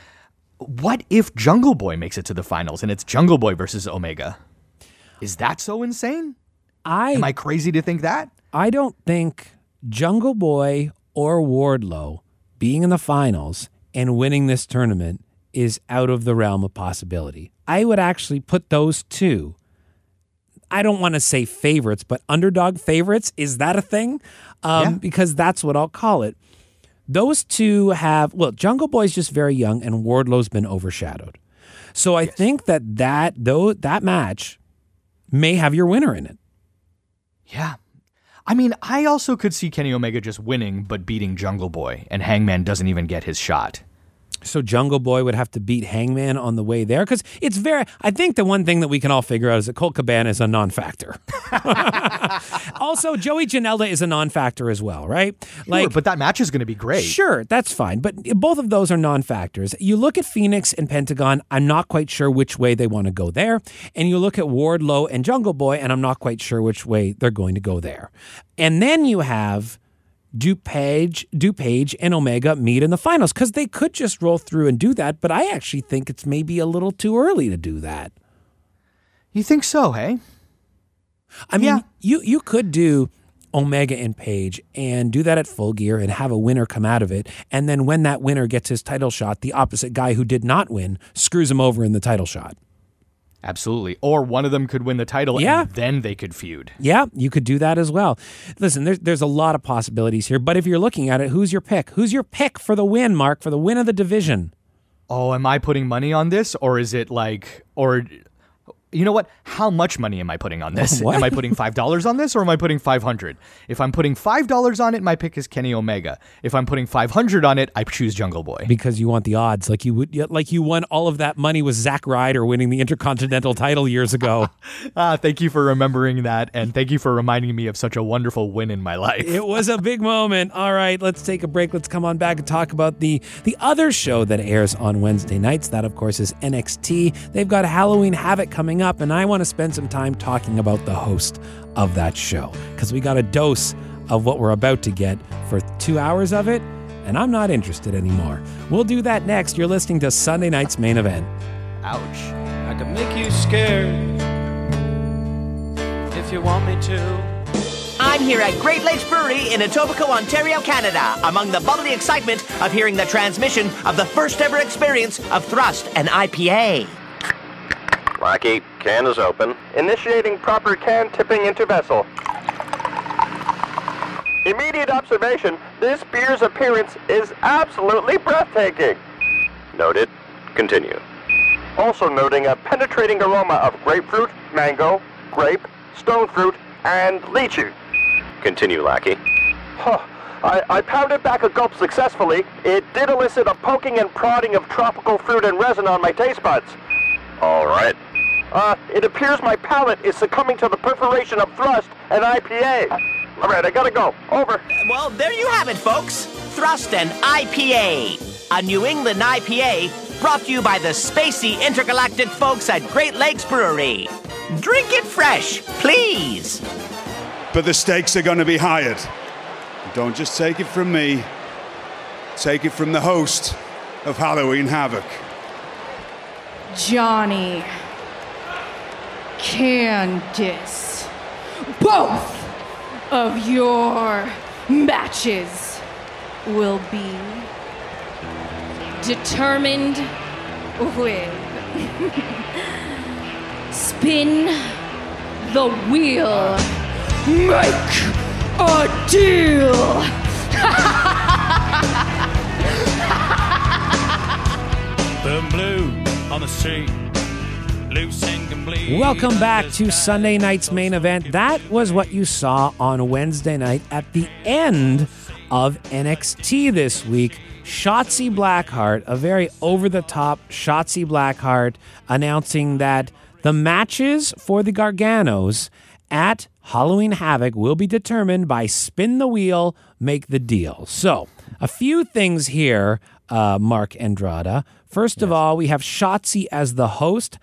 What if Jungle Boy makes it to the finals and it's Jungle Boy versus Omega? Is that so insane? I Am I crazy to think that? I don't think Jungle Boy or Wardlow being in the finals and winning this tournament is out of the realm of possibility. I would actually put those two, I don't want to say favorites, but underdog favorites. Is that a thing? Um, yeah. Because that's what I'll call it. Those two have, well, Jungle Boy's just very young and Wardlow's been overshadowed. So I yes. think that that, though, that match may have your winner in it. Yeah. I mean, I also could see Kenny Omega just winning, but beating Jungle Boy, and Hangman doesn't even get his shot. So Jungle Boy would have to beat Hangman on the way there? Because it's very, I think the one thing that we can all figure out is that Colt Cabana is a non-factor. Also, Joey Janela is a non-factor as well, right? Like, sure, but that match is going to be great. Sure, that's fine. But both of those are non-factors. You look at Phoenix and Pentagon, I'm not quite sure which way they want to go there. And you look at Wardlow and Jungle Boy, and I'm not quite sure which way they're going to go there. And then you have DuPage, DuPage and Omega meet in the finals, because they could just roll through and do that, but I actually think it's maybe a little too early to do that. You think so, hey? I mean, yeah. you, you could do Omega and Page and do that at Full Gear and have a winner come out of it, and then when that winner gets his title shot, the opposite guy who did not win screws him over in the title shot. Absolutely. Or one of them could win the title yeah. and then they could feud. Yeah, you could do that as well. Listen, there's, there's a lot of possibilities here, but if you're looking at it, who's your pick? Who's your pick for the win, Mark, for the win of the division? Oh, am I putting money on this? Or is it like, or you know what? How much money am I putting on this? What? Am I putting five dollars on this or am I putting five hundred dollars? If I'm putting five dollars on it, my pick is Kenny Omega. If I'm putting five hundred dollars on it, I choose Jungle Boy. Because you want the odds. Like you would, like you won all of that money with Zack Ryder winning the Intercontinental title years ago. ah, thank you for remembering that. And thank you for reminding me of such a wonderful win in my life. It was a big moment. All right, let's take a break. Let's come on back and talk about the, the other show that airs on Wednesday nights. That, of course, is N X T. They've got Halloween Havoc coming up, and I want to spend some time talking about the host of that show, because we got a dose of what we're about to get for two hours of it, and I'm not interested anymore. We'll do that next. You're listening to Sunday Night's Main Event. Ouch. I could make you scared if you want me to. I'm here at Great Lakes Brewery in Etobicoke, Ontario, Canada, among the bubbly excitement of hearing the transmission of the first ever experience of Thrust, an I P A. Lackey, can is open. Initiating proper can tipping into vessel. Immediate observation, this beer's appearance is absolutely breathtaking. Noted. Continue. Also noting a penetrating aroma of grapefruit, mango, grape, stone fruit, and lychee. Continue, Lackey. Huh. I, I pounded back a gulp successfully. It did elicit a poking and prodding of tropical fruit and resin on my taste buds. All right. Uh, it appears my palate is succumbing to the perforation of Thrust and I P A. All right, I gotta go. Over. Well, there you have it, folks. Thrust and I P A. A New England I P A brought to you by the spacey intergalactic folks at Great Lakes Brewery. Drink it fresh, please. but the stakes are going to be higher. Don't just take it from me. Take it from the host of Halloween Havoc. Johnny, Candice, both of your matches will be determined with spin the wheel, make a deal. The blue on the street, loose and complete. Welcome back to Sunday night's main event. That was what you saw on Wednesday night at the end of N X T this week. Shotzi Blackheart, a very over-the-top Shotzi Blackheart, announcing that the matches for the Garganos at Halloween Havoc will be determined by spin the wheel, make the deal. So, a few things here, uh, Mark Andrada. First of all, we have Shotzi as the host.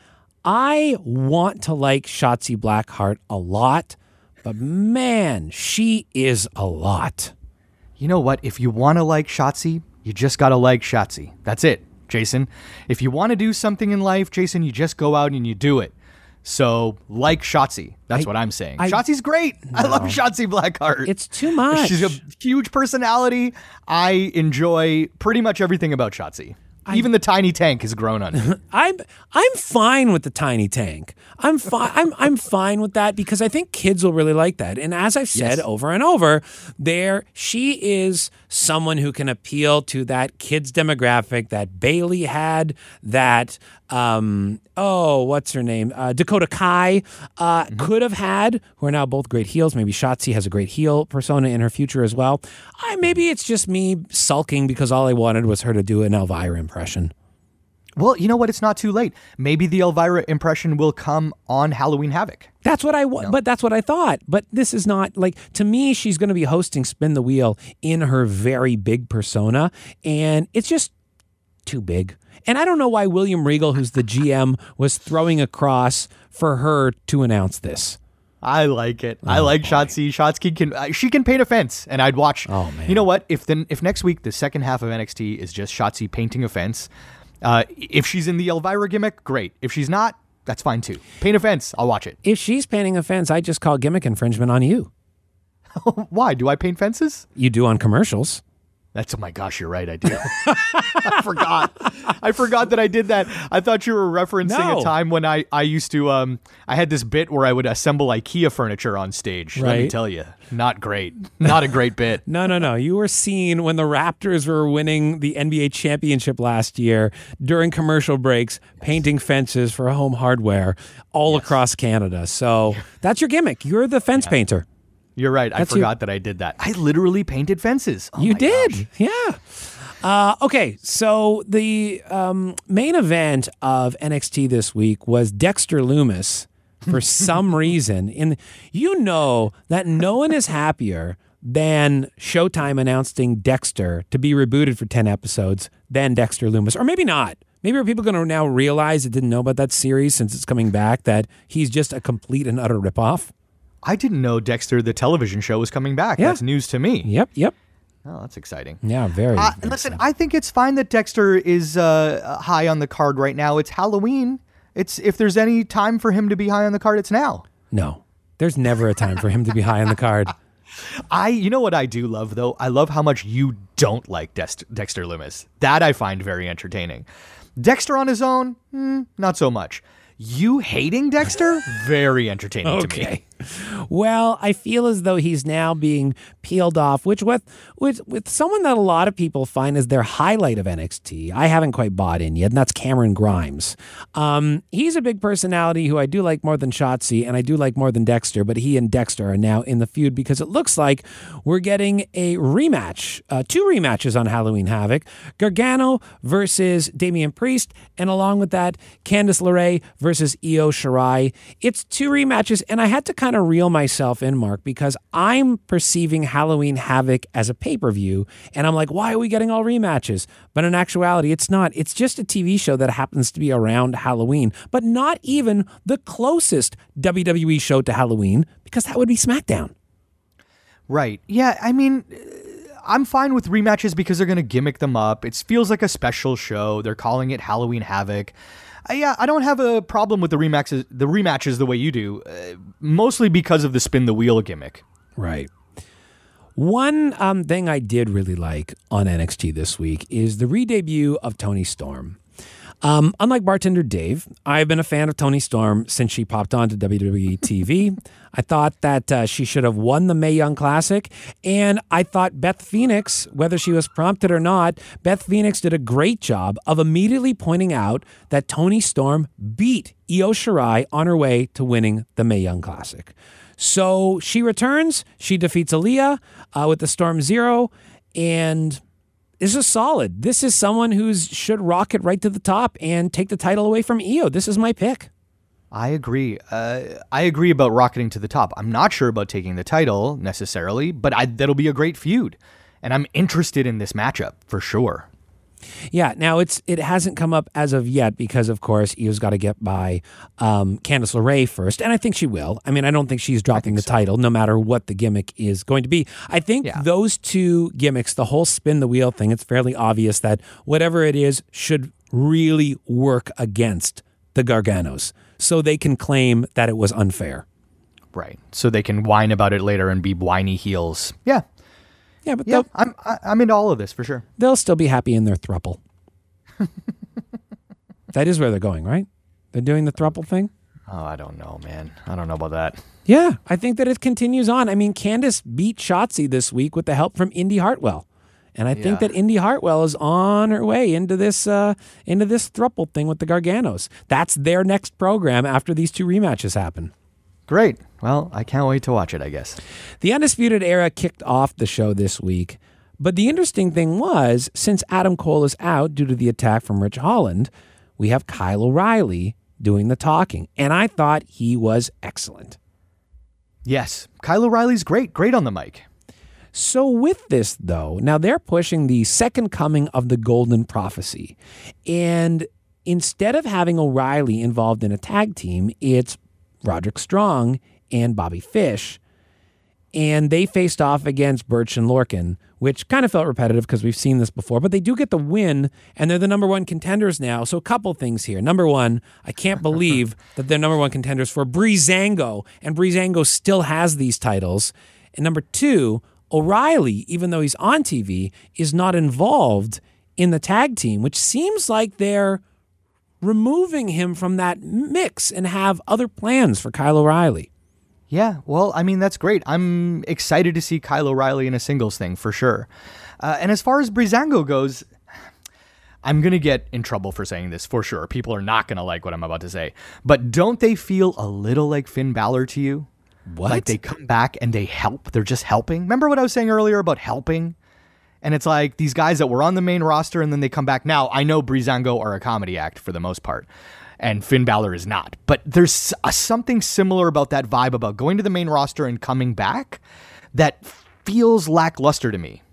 I want to like Shotzi Blackheart a lot, but man, she is a lot. You know what? If you want to like Shotzi, you just got to like Shotzi. That's it, Jason. If you want to do something in life, Jason, you just go out and you do it. So, like Shotzi. That's I, what I'm saying. I, Shotzi's great. No. I love Shotzi Blackheart. It's too much. She's a huge personality. I enjoy pretty much everything about Shotzi. I, Even the tiny tank has grown on me. I'm I'm fine with the tiny tank. I'm fine. I'm I'm fine with that because I think kids will really like that. And as I've said yes. over and over, there she is someone who can appeal to that kids demographic that Bailey had. That um oh what's her name uh, Dakota Kai uh, mm-hmm. could have had. Who are now both great heels. Maybe Shotzi has a great heel persona in her future as well. I maybe it's just me sulking because all I wanted was her to do an Elvira impression. Well, you know what? It's not too late. Maybe the Elvira impression will come on Halloween Havoc. That's what I w- no. But that's what I thought. But this is not like, to me, she's going to be hosting Spin the Wheel in her very big persona, and it's just too big. And I don't know why William Regal, who's the G M, was throwing across for her to announce this. I like it. Oh, I like boy. Shotzi. Shotzi can uh, she can paint a fence, and I'd watch. Oh man! You know what? If then if next week the second half of N X T is just Shotzi painting a fence, uh, if she's in the Elvira gimmick, great. If she's not, that's fine too. Paint a fence. I'll watch it. If she's painting a fence, I just call gimmick infringement on you. Why? Do I paint fences? You do on commercials. That's, oh my gosh, you're right, I do. I forgot. I forgot that I did that. I thought you were referencing no. a time when I, I used to, um, I had this bit where I would assemble IKEA furniture on stage. Right. Let me tell you, not great. Not a great bit. No, no, no. You were seen when the Raptors were winning the N B A championship last year during commercial breaks, painting fences for Home Hardware all yes. across Canada. So that's your gimmick. You're the fence yeah. painter. You're right. That's I forgot you. that I did that. I literally painted fences. Oh you did. Gosh. Yeah. Uh, okay. So the um, main event of N X T this week was Dexter Lumis for some reason. And you know that no one is happier than Showtime announcing Dexter to be rebooted for ten episodes than Dexter Lumis. Or maybe not. Maybe are people going to now realize that didn't know about that series since it's coming back that he's just a complete and utter ripoff? I didn't know Dexter, the television show, was coming back. Yeah. That's news to me. Yep, yep. Oh, that's exciting. Yeah, very. Uh, very listen, exciting. I think it's fine that Dexter is uh, high on the card right now. It's Halloween. It's if there's any time for him to be high on the card, it's now. No, there's never a time for him to be high on the card. I, you know what I do love though? I love how much you don't like Dex- Dexter Lumis. That I find very entertaining. Dexter on his own, mm, not so much. You hating Dexter? Very entertaining okay. to me. Well, I feel as though he's now being peeled off, which with, with with someone that a lot of people find as their highlight of N X T. I haven't quite bought in yet, and that's Cameron Grimes. Um, he's a big personality who I do like more than Shotzi, and I do like more than Dexter, but he and Dexter are now in the feud because it looks like we're getting a rematch, uh, two rematches on Halloween Havoc. Gargano versus Damian Priest, and along with that, Candice LeRae versus Io Shirai. It's two rematches, and I had to kind of reel myself in, Mark, because I'm perceiving Halloween Havoc as a pay-per-view, and I'm like, why are we getting all rematches? But in actuality, it's not. It's just a T V show that happens to be around Halloween, but not even the closest W W E show to Halloween, because that would be SmackDown. Right. Yeah, I mean, I'm fine with rematches because they're going to gimmick them up. It feels like a special show. They're calling it Halloween Havoc. Uh, yeah, I don't have a problem with the rematches, the rematches the way you do, uh, mostly because of the spin the wheel gimmick. Right. One um, thing I did really like on N X T this week is the re-debut of Toni Storm. Um, unlike bartender Dave, I've been a fan of Toni Storm since she popped onto W W E T V. I thought that uh, she should have won the Mae Young Classic, and I thought Beth Phoenix, whether she was prompted or not, Beth Phoenix did a great job of immediately pointing out that Toni Storm beat Io Shirai on her way to winning the Mae Young Classic. So she returns, she defeats Aaliyah uh, with the Storm Zero, and this is solid. This is someone who should rocket right to the top and take the title away from Io. This is my pick. I agree. Uh, I agree about rocketing to the top. I'm not sure about taking the title necessarily, but I, that'll be a great feud. And I'm interested in this matchup for sure. Yeah, now it's it hasn't come up as of yet because, of course, Io's got to get by um, Candice LeRae first, and I think she will. I mean, I don't think she's dropping think the so. title, no matter what the gimmick is going to be. I think Yeah. those two gimmicks, the whole spin the wheel thing, it's fairly obvious that whatever it is should really work against the Garganos, so they can claim that it was unfair. Right. So they can whine about it later and be whiny heels. Yeah. Yeah, but Yeah, they'll, I'm I- I'm into all of this for sure. they'll still be happy in their thruple. That is where they're going, right? They're doing the thruple thing? Oh, I don't know, man. I don't know about that. Yeah, I think that it continues on. I mean, Candice beat Shotzi this week with the help from Indy Hartwell. And I think Yeah. that Indy Hartwell is on her way into this uh, into this thruple thing with the Garganos. That's their next program after these two rematches happen. Great. Well, I can't wait to watch it, I guess. The Undisputed Era kicked off the show this week. But the interesting thing was, since Adam Cole is out due to the attack from Rich Holland, we have Kyle O'Reilly doing the talking. And I thought he was excellent. Yes. Kyle O'Reilly's great. Great on the mic. So with this, though, now they're pushing the second coming of the Golden Prophecy. And instead of having O'Reilly involved in a tag team, it's Roderick Strong and Bobby Fish. And they faced off against Birch and Lorcan, which kind of felt repetitive because we've seen this before. But they do get the win, and they're the number one contenders now. So a couple things here. Number one, I can't believe that they're number one contenders for Breezango, and Breezango still has these titles. And number two, O'Reilly, even though he's on T V, is not involved in the tag team, which seems like they're removing him from that mix and have other plans for Kyle O'Reilly. Yeah, well, I mean, that's great. I'm excited to see Kyle O'Reilly in a singles thing for sure. Uh, and as far as Breezango goes, I'm going to get in trouble for saying this for sure. People are not going to like what I'm about to say. But don't they feel a little like Finn Balor to you? What? Like they come back and they help. They're just helping. Remember what I was saying earlier about helping? And it's like these guys that were on the main roster and then they come back. Now, I know Breezango are a comedy act for the most part, and Finn Balor is not. But there's a, something similar about that vibe about going to the main roster and coming back that feels lackluster to me.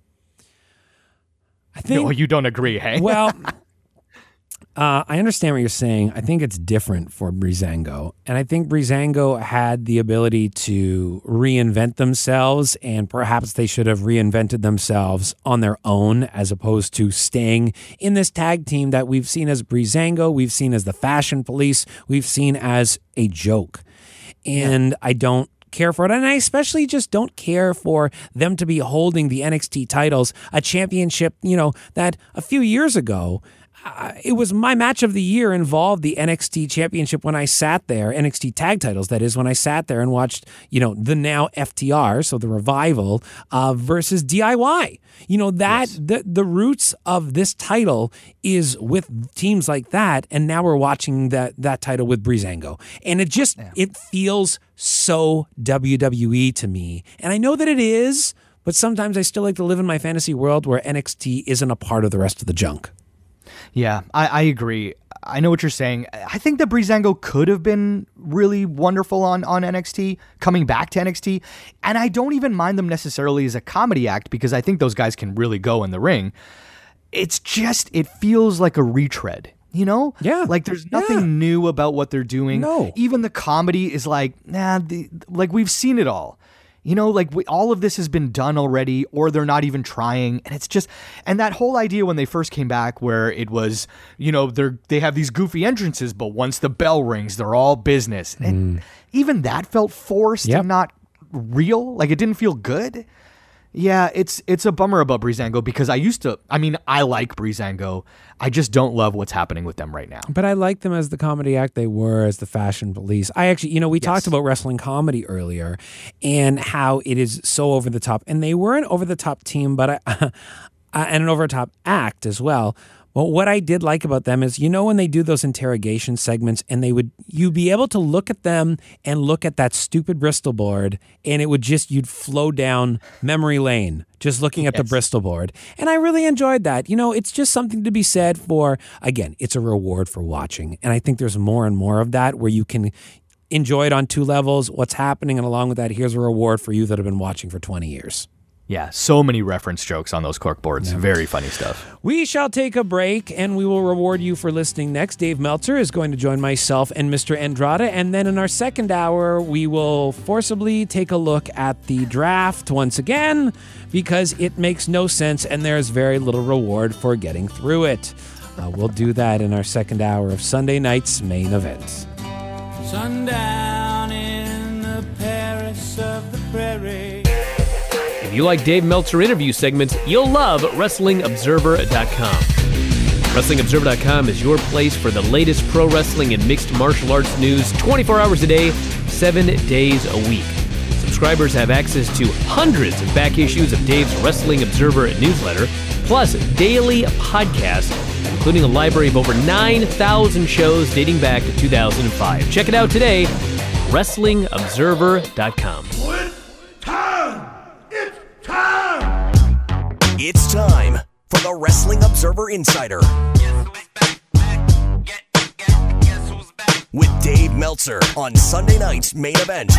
I think. No, you don't agree, hey? Well, uh, I understand what you're saying. I think it's different for Breezango. And I think Breezango had the ability to reinvent themselves, and perhaps they should have reinvented themselves on their own as opposed to staying in this tag team that we've seen as Breezango, we've seen as the Fashion Police, we've seen as a joke. And yeah. I don't care for it. And I especially just don't care for them to be holding the N X T titles, a championship, you know, that a few years ago, uh, it was my match of the year involved the N X T championship when I sat there, N X T tag titles, that is, when I sat there and watched, you know, the now F T R, so the Revival, uh, versus D I Y. You know, that yes. the, the roots of this title is with teams like that, and now we're watching that that title with Breezango. And it just, yeah. it feels so W W E to me. And I know that it is, but sometimes I still like to live in my fantasy world where N X T isn't a part of the rest of the junk. Yeah, I, I agree. I know what you're saying. I think that Breezango could have been really wonderful on, on N X T, coming back to N X T. And I don't even mind them necessarily as a comedy act because I think those guys can really go in the ring. It's just, it feels like a retread. You know? Yeah. Like there's nothing yeah. new about what they're doing. No. Even the comedy is like, nah, the, like we've seen it all. You know, like we, all of this has been done already, or they're not even trying. And it's just, and that whole idea when they first came back where it was, you know, they're, they have these goofy entrances, but once the bell rings, they're all business. Mm. And even that felt forced yep. and not real. Like it didn't feel good. Yeah, it's it's a bummer about Breezango because I used to, I mean, I like Breezango. I just don't love what's happening with them right now. But I like them as the comedy act they were, as the fashion police. I actually, you know, we yes. talked about wrestling comedy earlier and how it is so over the top. And they were an over the top team, but I, and an over the top act as well. Well, what I did like about them is, you know, when they do those interrogation segments and they would, you'd be able to look at them and look at that stupid Bristol board and it would just, you'd flow down memory lane just looking at yes. the Bristol board. And I really enjoyed that. You know, it's just something to be said for, again, it's a reward for watching. And I think there's more and more of that where you can enjoy it on two levels, what's happening. And along with that, here's a reward for you that have been watching for twenty years. Yeah, so many reference jokes on those cork boards. Yeah. Very funny stuff. We shall take a break, and we will reward you for listening next. Dave Meltzer is going to join myself and Mister Andrada, and then in our second hour, we will forcibly take a look at the draft once again, because it makes no sense, and there's very little reward for getting through it. Uh, we'll do that in our second hour of Sunday night's main event. Sundown in the Paris of the Prairie. If you like Dave Meltzer interview segments, you'll love Wrestling Observer dot com. Wrestling Observer dot com is your place for the latest pro wrestling and mixed martial arts news twenty-four hours a day, seven days a week. Subscribers have access to hundreds of back issues of Dave's Wrestling Observer newsletter, plus daily podcasts, including a library of over nine thousand shows dating back to two thousand five. Check it out today, Wrestling Observer dot com. It's time for the Wrestling Observer Insider with Dave Meltzer on Sunday night's main event.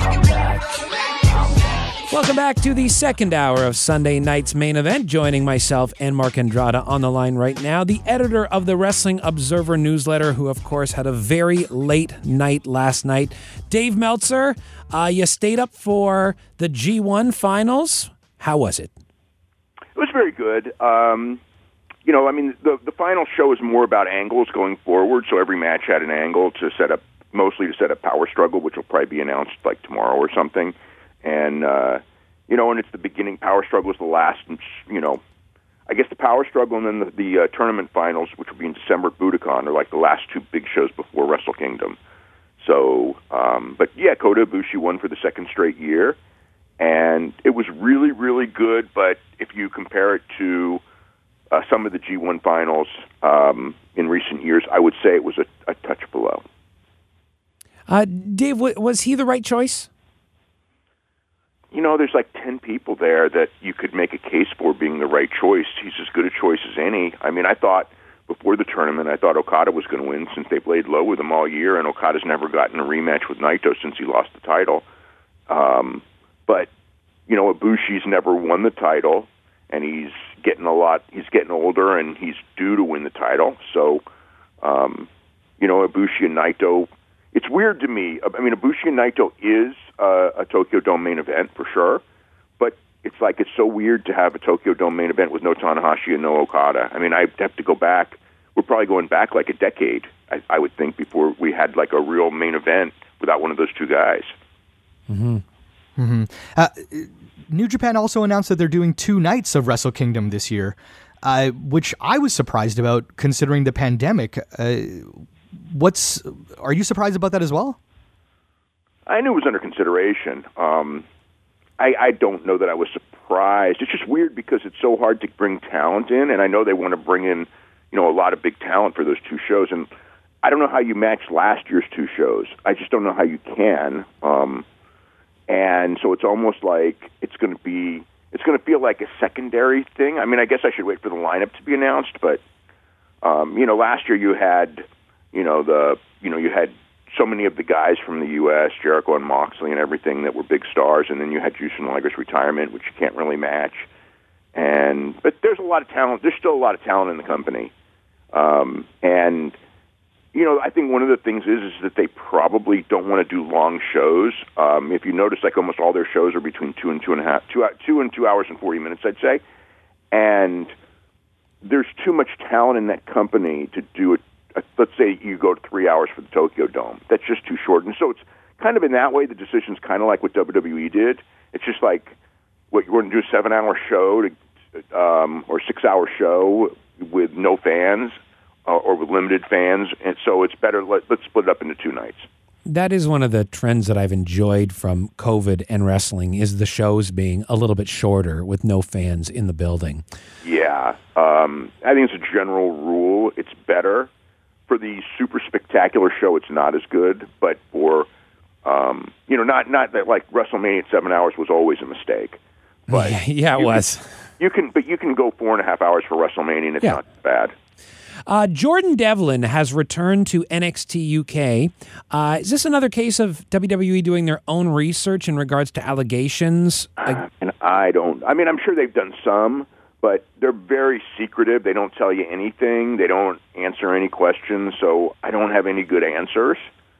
Welcome back to the second hour of Sunday night's main event. Joining myself and Mark Andrada on the line right now, the editor of the Wrestling Observer newsletter, who of course had a very late night last night. Dave Meltzer, uh, you stayed up for the G one finals. How was it? It was very good. Um, you know, I mean, the the final show is more about angles going forward, so every match had an angle to set up, mostly to set up Power Struggle, which will probably be announced like tomorrow or something. And, uh, you know, and it's the beginning. Power Struggle is the last, you know, I guess the Power Struggle and then the, the uh, tournament finals, which will be in December at Budokan, are like the last two big shows before Wrestle Kingdom. So, um, but yeah, Kota Ibushi won for the second straight year. And it was really, really good, but if you compare it to uh, some of the G one finals um, in recent years, I would say it was a, a touch below. Uh, Dave, w- was he the right choice? You know, there's like ten people there that you could make a case for being the right choice. He's as good a choice as any. I mean, I thought before the tournament, I thought Okada was going to win since they played low with him all year, and Okada's never gotten a rematch with Naito since he lost the title. Um But, you know, Ibushi's never won the title, and he's getting a lot, he's getting older, and he's due to win the title. So, um, you know, Ibushi and Naito, it's weird to me. I mean, Ibushi and Naito is uh, a Tokyo Dome main event for sure, but it's like it's so weird to have a Tokyo Dome main event with no Tanahashi and no Okada. I mean, I'd have to go back. We're probably going back like a decade, I, I would think, before we had like a real main event without one of those two guys. Mm-hmm. Mm-hmm. Uh, New Japan also announced that they're doing two nights of Wrestle Kingdom this year, uh, which I was surprised about considering the pandemic. Uh, what's are you surprised about that as well? I knew it was under consideration. Um, I, I don't know that I was surprised. It's just weird because it's so hard to bring talent in, and I know they want to bring in, you know, a lot of big talent for those two shows, and I don't know how you match last year's two shows. I just don't know how you can. Um, And so it's almost like it's going to be, it's going to feel like a secondary thing. I mean, I guess I should wait for the lineup to be announced, but, um, you know, last year you had, you know, the, you know, you had so many of the guys from the U S, Jericho and Moxley and everything that were big stars, and then you had Jushin Liger's retirement, which you can't really match. And, but there's a lot of talent, there's still a lot of talent in the company. Um, and you know, I think one of the things is is that they probably don't want to do long shows. Um, if you notice, like almost all their shows are between two and two and a half, two, two and two hours and forty minutes, I'd say. And there's too much talent in that company to do it. Let's say you go to three hours for the Tokyo Dome. That's just too short. And so it's kind of in that way, the decision's kind of like what W W E did. It's just like, what, you're going to do a seven-hour show to, um, or six-hour show with no fans uh, or with limited fans. And so it's better, let, let's split it up into two nights. That is one of the trends that I've enjoyed from COVID and wrestling is the shows being a little bit shorter with no fans in the building. Yeah. Um, I think it's a general rule. It's better. For the super spectacular show, it's not as good. But for, um, you know, not not that like WrestleMania at seven hours was always a mistake. But yeah, it was. Can, you can, but you can go four and a half hours for WrestleMania, and it's yeah. not bad. Uh, Jordan Devlin has returned to N X T U K. Uh, is this another case of W W E doing their own research in regards to allegations? Uh, and I don't. I mean, I'm sure they've done some, but they're very secretive. They don't tell you anything. They don't answer any questions. So I don't have any good answers.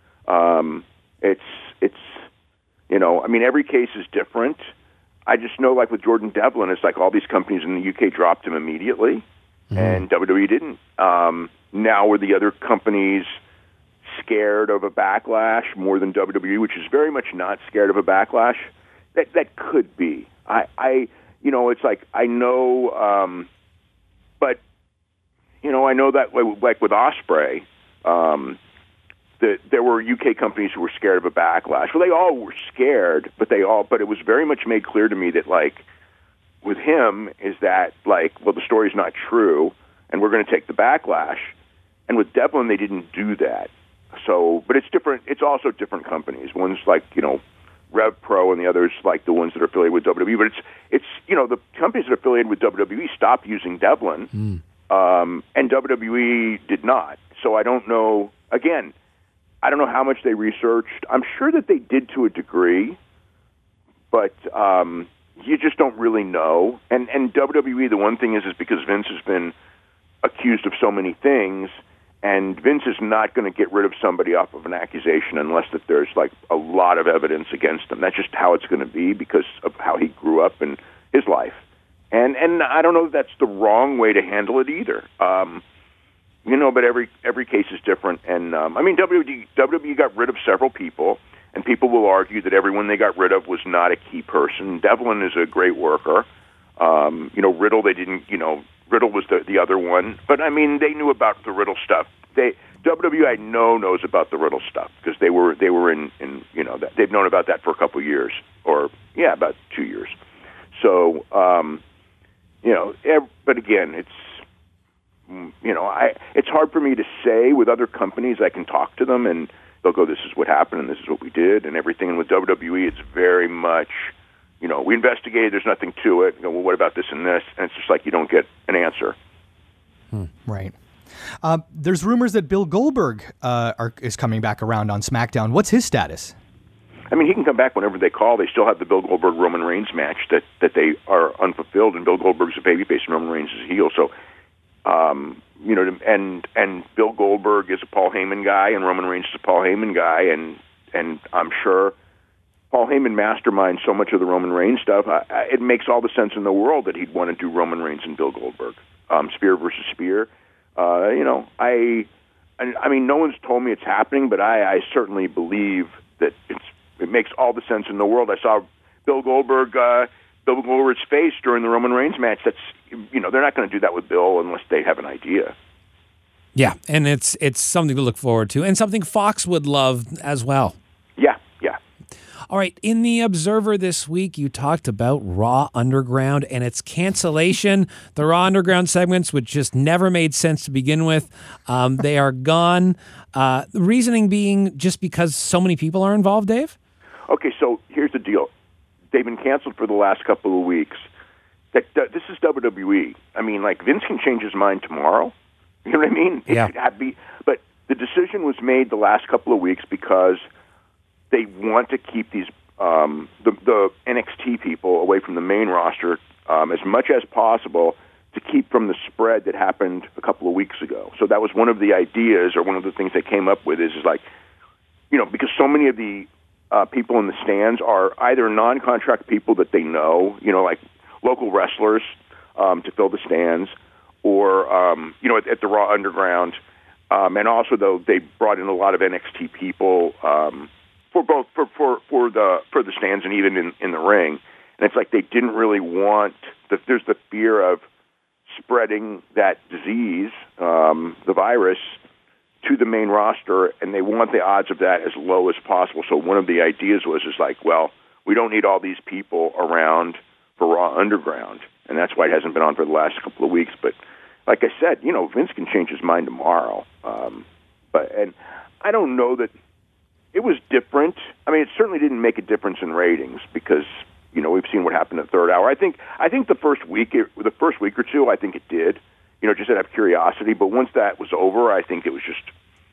Um, it's it's you know, I mean, every case is different. I just know, like with Jordan Devlin, it's like all these companies in the U K dropped him immediately. And W W E didn't. Um, now were the other companies scared of a backlash more than W W E, which is very much not scared of a backlash? That that could be. I, I you know, it's like I know, um, but you know, I know that like with Ospreay, um, that there were U K companies who were scared of a backlash. Well, they all were scared, but they all, but it was very much made clear to me that like. With him is that, like, well, the story's not true, and we're going to take the backlash. And with Devlin, they didn't do that. So, but it's different. It's also different companies. One's like, you know, Rev Pro, and the others like the ones that are affiliated with W W E. But it's, it's you know, the companies that are affiliated with W W E stopped using Devlin, mm. um, and W W E did not. So I don't know, again, I don't know how much they researched. I'm sure that they did to a degree, but... Um, you just don't really know. And and W W E, the one thing is, is because Vince has been accused of so many things, and Vince is not going to get rid of somebody off of an accusation unless that there's like a lot of evidence against them. That's just how it's going to be because of how he grew up in his life. And and I don't know if that's the wrong way to handle it either. Um, you know, but every every case is different. And um, I mean, W W E, W W E got rid of several people. And people will argue that everyone they got rid of was not a key person. Devlin is a great worker. Um, you know, Riddle, they didn't, you know, Riddle was the, the other one. But, I mean, they knew about the Riddle stuff. They W W E, I know, knows about the Riddle stuff because they were, they were in, in you know, that, they've known about that for a couple of years. Or, yeah, about two years. So, um, you know, ev- but again, it's, you know, I it's hard for me to say. With other companies, I can talk to them and they'll go, this is what happened, and this is what we did, and everything. And with W W E, it's very much, you know, we investigated, there's nothing to it. You know, well, what about this and this? And it's just like you don't get an answer. Hmm. Right. Uh, there's rumors that Bill Goldberg uh, are, is coming back around on SmackDown. What's his status? I mean, he can come back whenever they call. They still have the Bill Goldberg-Roman Reigns match that, that they are unfulfilled, and Bill Goldberg's a babyface and Roman Reigns is a heel. So, um, you know, and and Bill Goldberg is a Paul Heyman guy, and Roman Reigns is a Paul Heyman guy, and and I'm sure Paul Heyman masterminds so much of the Roman Reigns stuff. I, I, it makes all the sense in the world that he'd want to do Roman Reigns and Bill Goldberg, um, spear versus spear. Uh, you know, I, I, I mean, no one's told me it's happening, but I, I certainly believe that it's it makes all the sense in the world. I saw Bill Goldberg. Uh, Bill Goldberg's face during the Roman Reigns match. That's, you know, they're not going to do that with Bill unless they have an idea. Yeah, and it's it's something to look forward to, and something Fox would love as well. Yeah, yeah. All right, in the Observer this week, you talked about Raw Underground and its cancellation. The Raw Underground segments, which just never made sense to begin with, um, they are gone. Uh, the reasoning being just because so many people are involved, Dave? Okay, so here's the deal. They've been canceled for the last couple of weeks. That, that this is W W E. I mean, like, Vince can change his mind tomorrow. You know what I mean? Yeah. It could be, but the decision was made the last couple of weeks because they want to keep these um, the, the N X T people away from the main roster um, as much as possible to keep from the spread that happened a couple of weeks ago. So that was one of the ideas, or one of the things they came up with is, is like, you know, because so many of the uh, people in the stands are either non-contract people that they know, you know, like local wrestlers um, to fill the stands, or, um, you know, at, at the Raw Underground. Um, and also, though, they brought in a lot of N X T people um, for both for, for, for the for the stands and even in, in the ring. And it's like they didn't really want the, there's the fear of spreading that disease, um, the virus, to the main roster, and they want the odds of that as low as possible. So one of the ideas was is like, well, we don't need all these people around for Raw Underground, and that's why it hasn't been on for the last couple of weeks. But like I said, you know, Vince can change his mind tomorrow. Um, but and I don't know that it was different. I mean, it certainly didn't make a difference in ratings because, you know, we've seen what happened in the third hour. I think I think the first week, it, the first week or two, I think it did. You know, just out of curiosity. But once that was over, I think it was just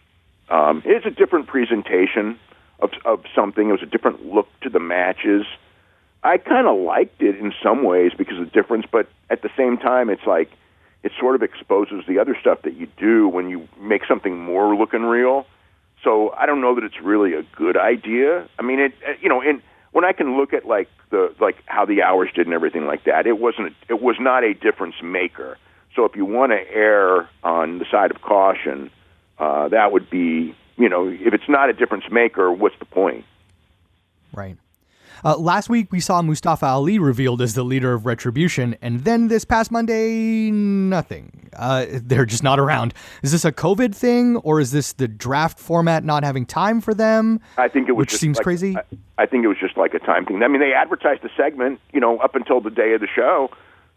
um, it's a different presentation of of something. It was a different look to the matches. I kind of liked it in some ways because of the difference, but at the same time, it's like it sort of exposes the other stuff that you do when you make something more looking real. So I don't know that it's really a good idea. I mean, it you know, in when I can look at like the like how the hours did and everything like that, it wasn't it was not a difference maker. So if you want to err on the side of caution, uh, that would be, you know, if it's not a difference maker, what's the point? Right. Uh, last week, we saw Mustafa Ali revealed as the leader of Retribution, and then this past Monday, nothing. Uh, they're just not around. Is this a COVID thing, or is this the draft format not having time for them? I think it was which just seems like, crazy. I, I think it was just like a time thing. I mean, they advertised the segment, you know, up until the day of the show,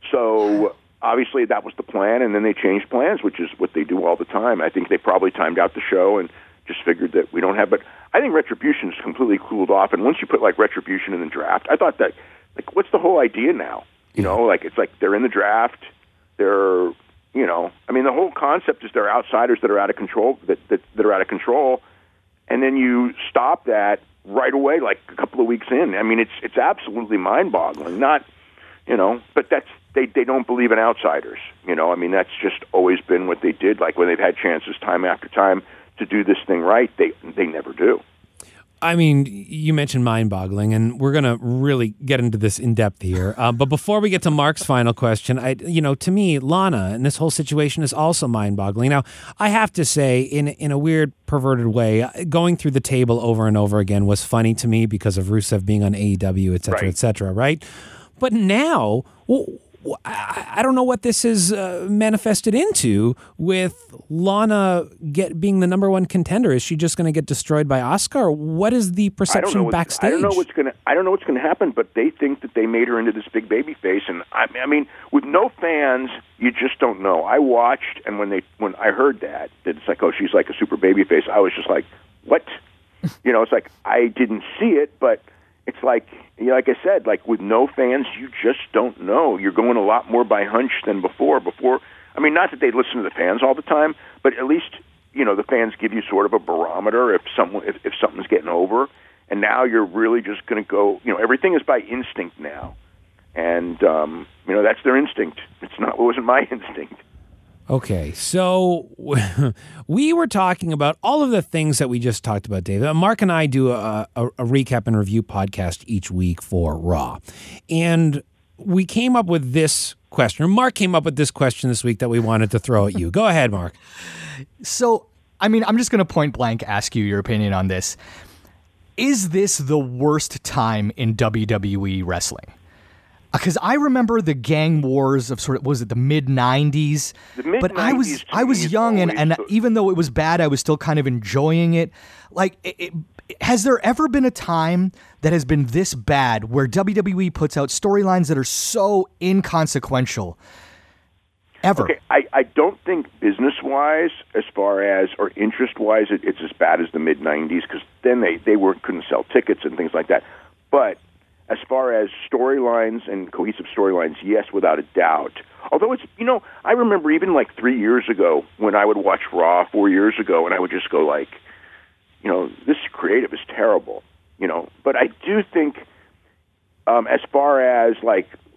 so obviously that was the plan, and then they changed plans, which is what they do all the time. I think they probably timed out the show and just figured that we don't have, but I think Retribution's completely cooled off, and once you put, like, Retribution in the draft, I thought that, like, what's the whole idea now? You know, like, it's like they're in the draft, they're, you know, I mean, the whole concept is they're outsiders that are out of control, that, that, that are out of control, and then you stop that right away, like, a couple of weeks in. I mean, it's it's absolutely mind-boggling, not, you know, but that's, they, they don't believe in outsiders, you know, I mean, that's just always been what they did, like, when they've had chances time after time to do this thing right, they they never do. I mean, you mentioned mind-boggling, and we're going to really get into this in depth here. Uh, but before we get to Mark's final question, I, you know, to me, Lana and this whole situation is also mind-boggling. Now, I have to say, in in a weird, perverted way, going through the table over and over again was funny to me because of Rusev being on A E W, et cetera, right. et cetera, right? But now, well, I don't know what this is uh, manifested into with Lana get being the number one contender. Is she just going to get destroyed by Asuka, or what is the perception backstage? I don't know what's going to. I don't know what's going to happen, but they think that they made her into this big baby face, and I, I mean, with no fans, you just don't know. I watched, and when they when I heard that that it's like, oh, she's like a super baby face, I was just like, what? You know, it's like I didn't see it, but it's like, you know, like I said, like with no fans, you just don't know. You're going a lot more by hunch than before. Before, I mean, not that they listen to the fans all the time, but at least, you know, the fans give you sort of a barometer if someone if, if something's getting over. And now you're really just going to go, you know, everything is by instinct now. And, um, you know, that's their instinct. It's not, it wasn't my instinct. Okay, so we were talking about all of the things that we just talked about, David. Mark and I do a, a, a recap and review podcast each week for Raw. And we came up with this question, or Mark came up with this question this week that we wanted to throw at you. Go ahead, Mark. So, I mean, I'm just going to point blank ask you your opinion on this. Is this the worst time in W W E wrestling? Because I remember the gang wars of sort of, was it the mid nineties? But I was I was young, and, and even though it was bad, I was still kind of enjoying it. Like, it, it, has there ever been a time that has been this bad where W W E puts out storylines that are so inconsequential? Ever? Okay, I, I don't think business-wise, as far as, or interest-wise, it, it's as bad as the mid nineties, because then they, they weren't, couldn't sell tickets and things like that. But as far as storylines and cohesive storylines, yes, without a doubt. Although it's, you know, I remember even like three years ago when I would watch Raw four years ago, and I would just go like, you know, this creative is terrible, you know. But I do think, um, as far as like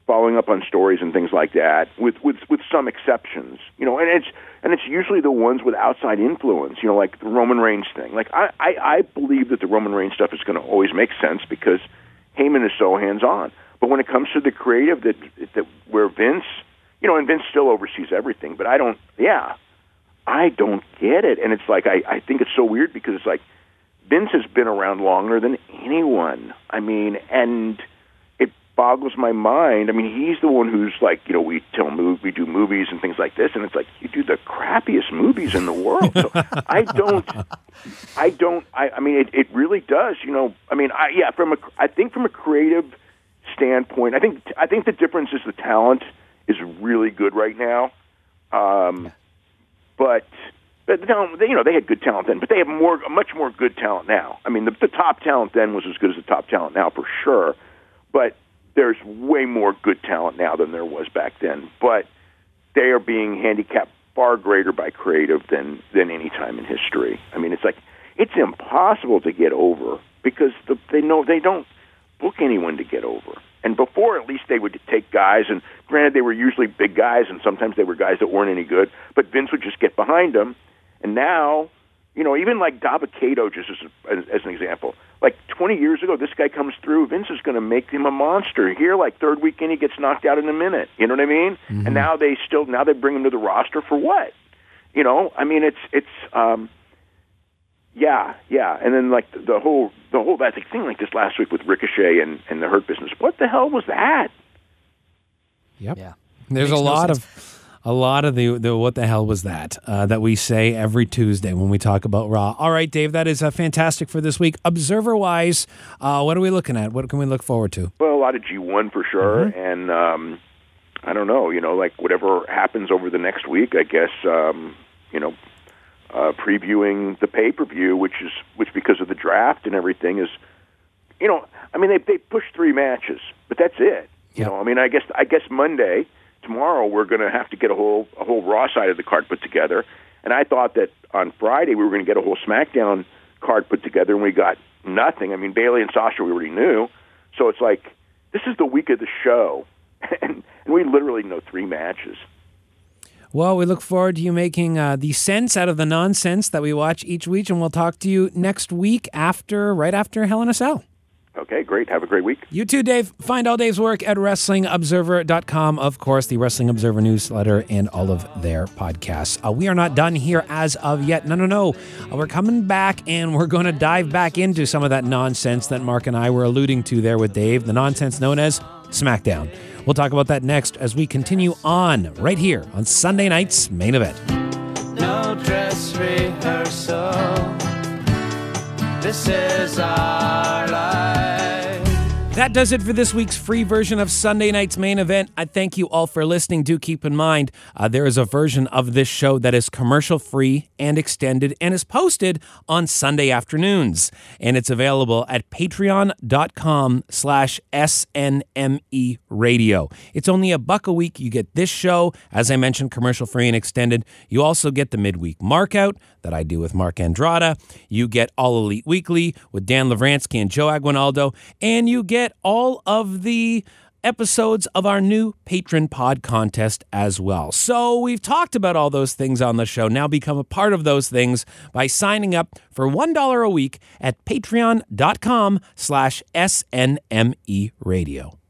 following up on stories and things like that, with, with with some exceptions, you know, and it's and it's usually the ones with outside influence, you know, like the Roman Reigns thing. Like I, I, I believe that the Roman Reigns stuff is going to always make sense because Heyman is so hands on. But when it comes to the creative, that that where Vince, you know, and Vince still oversees everything, but I don't, yeah, I don't get it, and it's like I, I think it's so weird because it's like Vince has been around longer than anyone. I mean, and boggles my mind. I mean, he's the one who's like, you know, we tell move, we do movies and things like this, and it's like you do the crappiest movies in the world. So I don't, I don't. I, I mean, it, it really does. You know, I mean, I, yeah, from a, I think from a creative standpoint, I think I think the difference is the talent is really good right now. Um, but but the talent, you know, they had good talent then, but they have more, much more good talent now. I mean, the, the top talent then was as good as the top talent now for sure, but there's way more good talent now than there was back then, but they are being handicapped far greater by creative than, than any time in history. I mean, it's like, it's impossible to get over because the, they know they don't book anyone to get over. And before, at least they would take guys, and granted, they were usually big guys, and sometimes they were guys that weren't any good, but Vince would just get behind them. And now, you know, even like Dabba-Kato, just as, as, as an example, like twenty years ago, this guy comes through, Vince is going to make him a monster. Here, like third weekend, he gets knocked out in a minute. You know what I mean? Mm-hmm. And now they still, now they bring him to the roster for what? You know, I mean, it's, it's, um, yeah, yeah. And then like the, the whole, the whole, that thing like this last week with Ricochet and, and the Hurt Business. What the hell was that? Yep. Yeah. There's a lot no of... A lot of the, the what the hell was that uh, that we say every Tuesday when we talk about Raw. All right, Dave, that is uh, fantastic for this week. Observer-wise, uh, what are we looking at? What can we look forward to? Well, a lot of G one for sure, mm-hmm. and um, I don't know, you know, like whatever happens over the next week, I guess, um, you know, uh, previewing the pay-per-view, which is which because of the draft and everything is, you know, I mean, they they pushed three matches, but that's it. You yep. know, I mean, I guess I guess Monday. Tomorrow we're going to have to get a whole a whole Raw side of the card put together, and I thought that on Friday we were going to get a whole SmackDown card put together, and we got nothing. I mean, Bayley and Sasha we already knew, so it's like this is the week of the show, and, and we literally know three matches. Well, we look forward to you making uh, the sense out of the nonsense that we watch each week, and we'll talk to you next week after, right after Hell in a Cell. Okay, great. Have a great week. You too, Dave. Find all Dave's work at wrestling observer dot com. Of course, the Wrestling Observer newsletter and all of their podcasts. Uh, we are not done here as of yet. No, no, no. Uh, we're coming back, and we're going to dive back into some of that nonsense that Mark and I were alluding to there with Dave, the nonsense known as SmackDown. We'll talk about that next as we continue on right here on Sunday night's Main Event. No dress rehearsal. This is our life. That does it for this week's free version of Sunday Night's Main Event. I thank you all for listening. Do keep in mind, uh, there is a version of this show that is commercial-free and extended and is posted on Sunday afternoons. And it's available at patreon.com slash SNME radio. It's only a buck a week. You get this show, as I mentioned, commercial-free and extended. You also get the midweek markout that I do with Mark Andrada. You get All Elite Weekly with Dan Lavransky and Joe Aguinaldo. And you get all of the episodes of our new Patron Pod contest as well. So we've talked about all those things on the show. Now become a part of those things by signing up for one dollar a week at patreon.com slash SNME radio.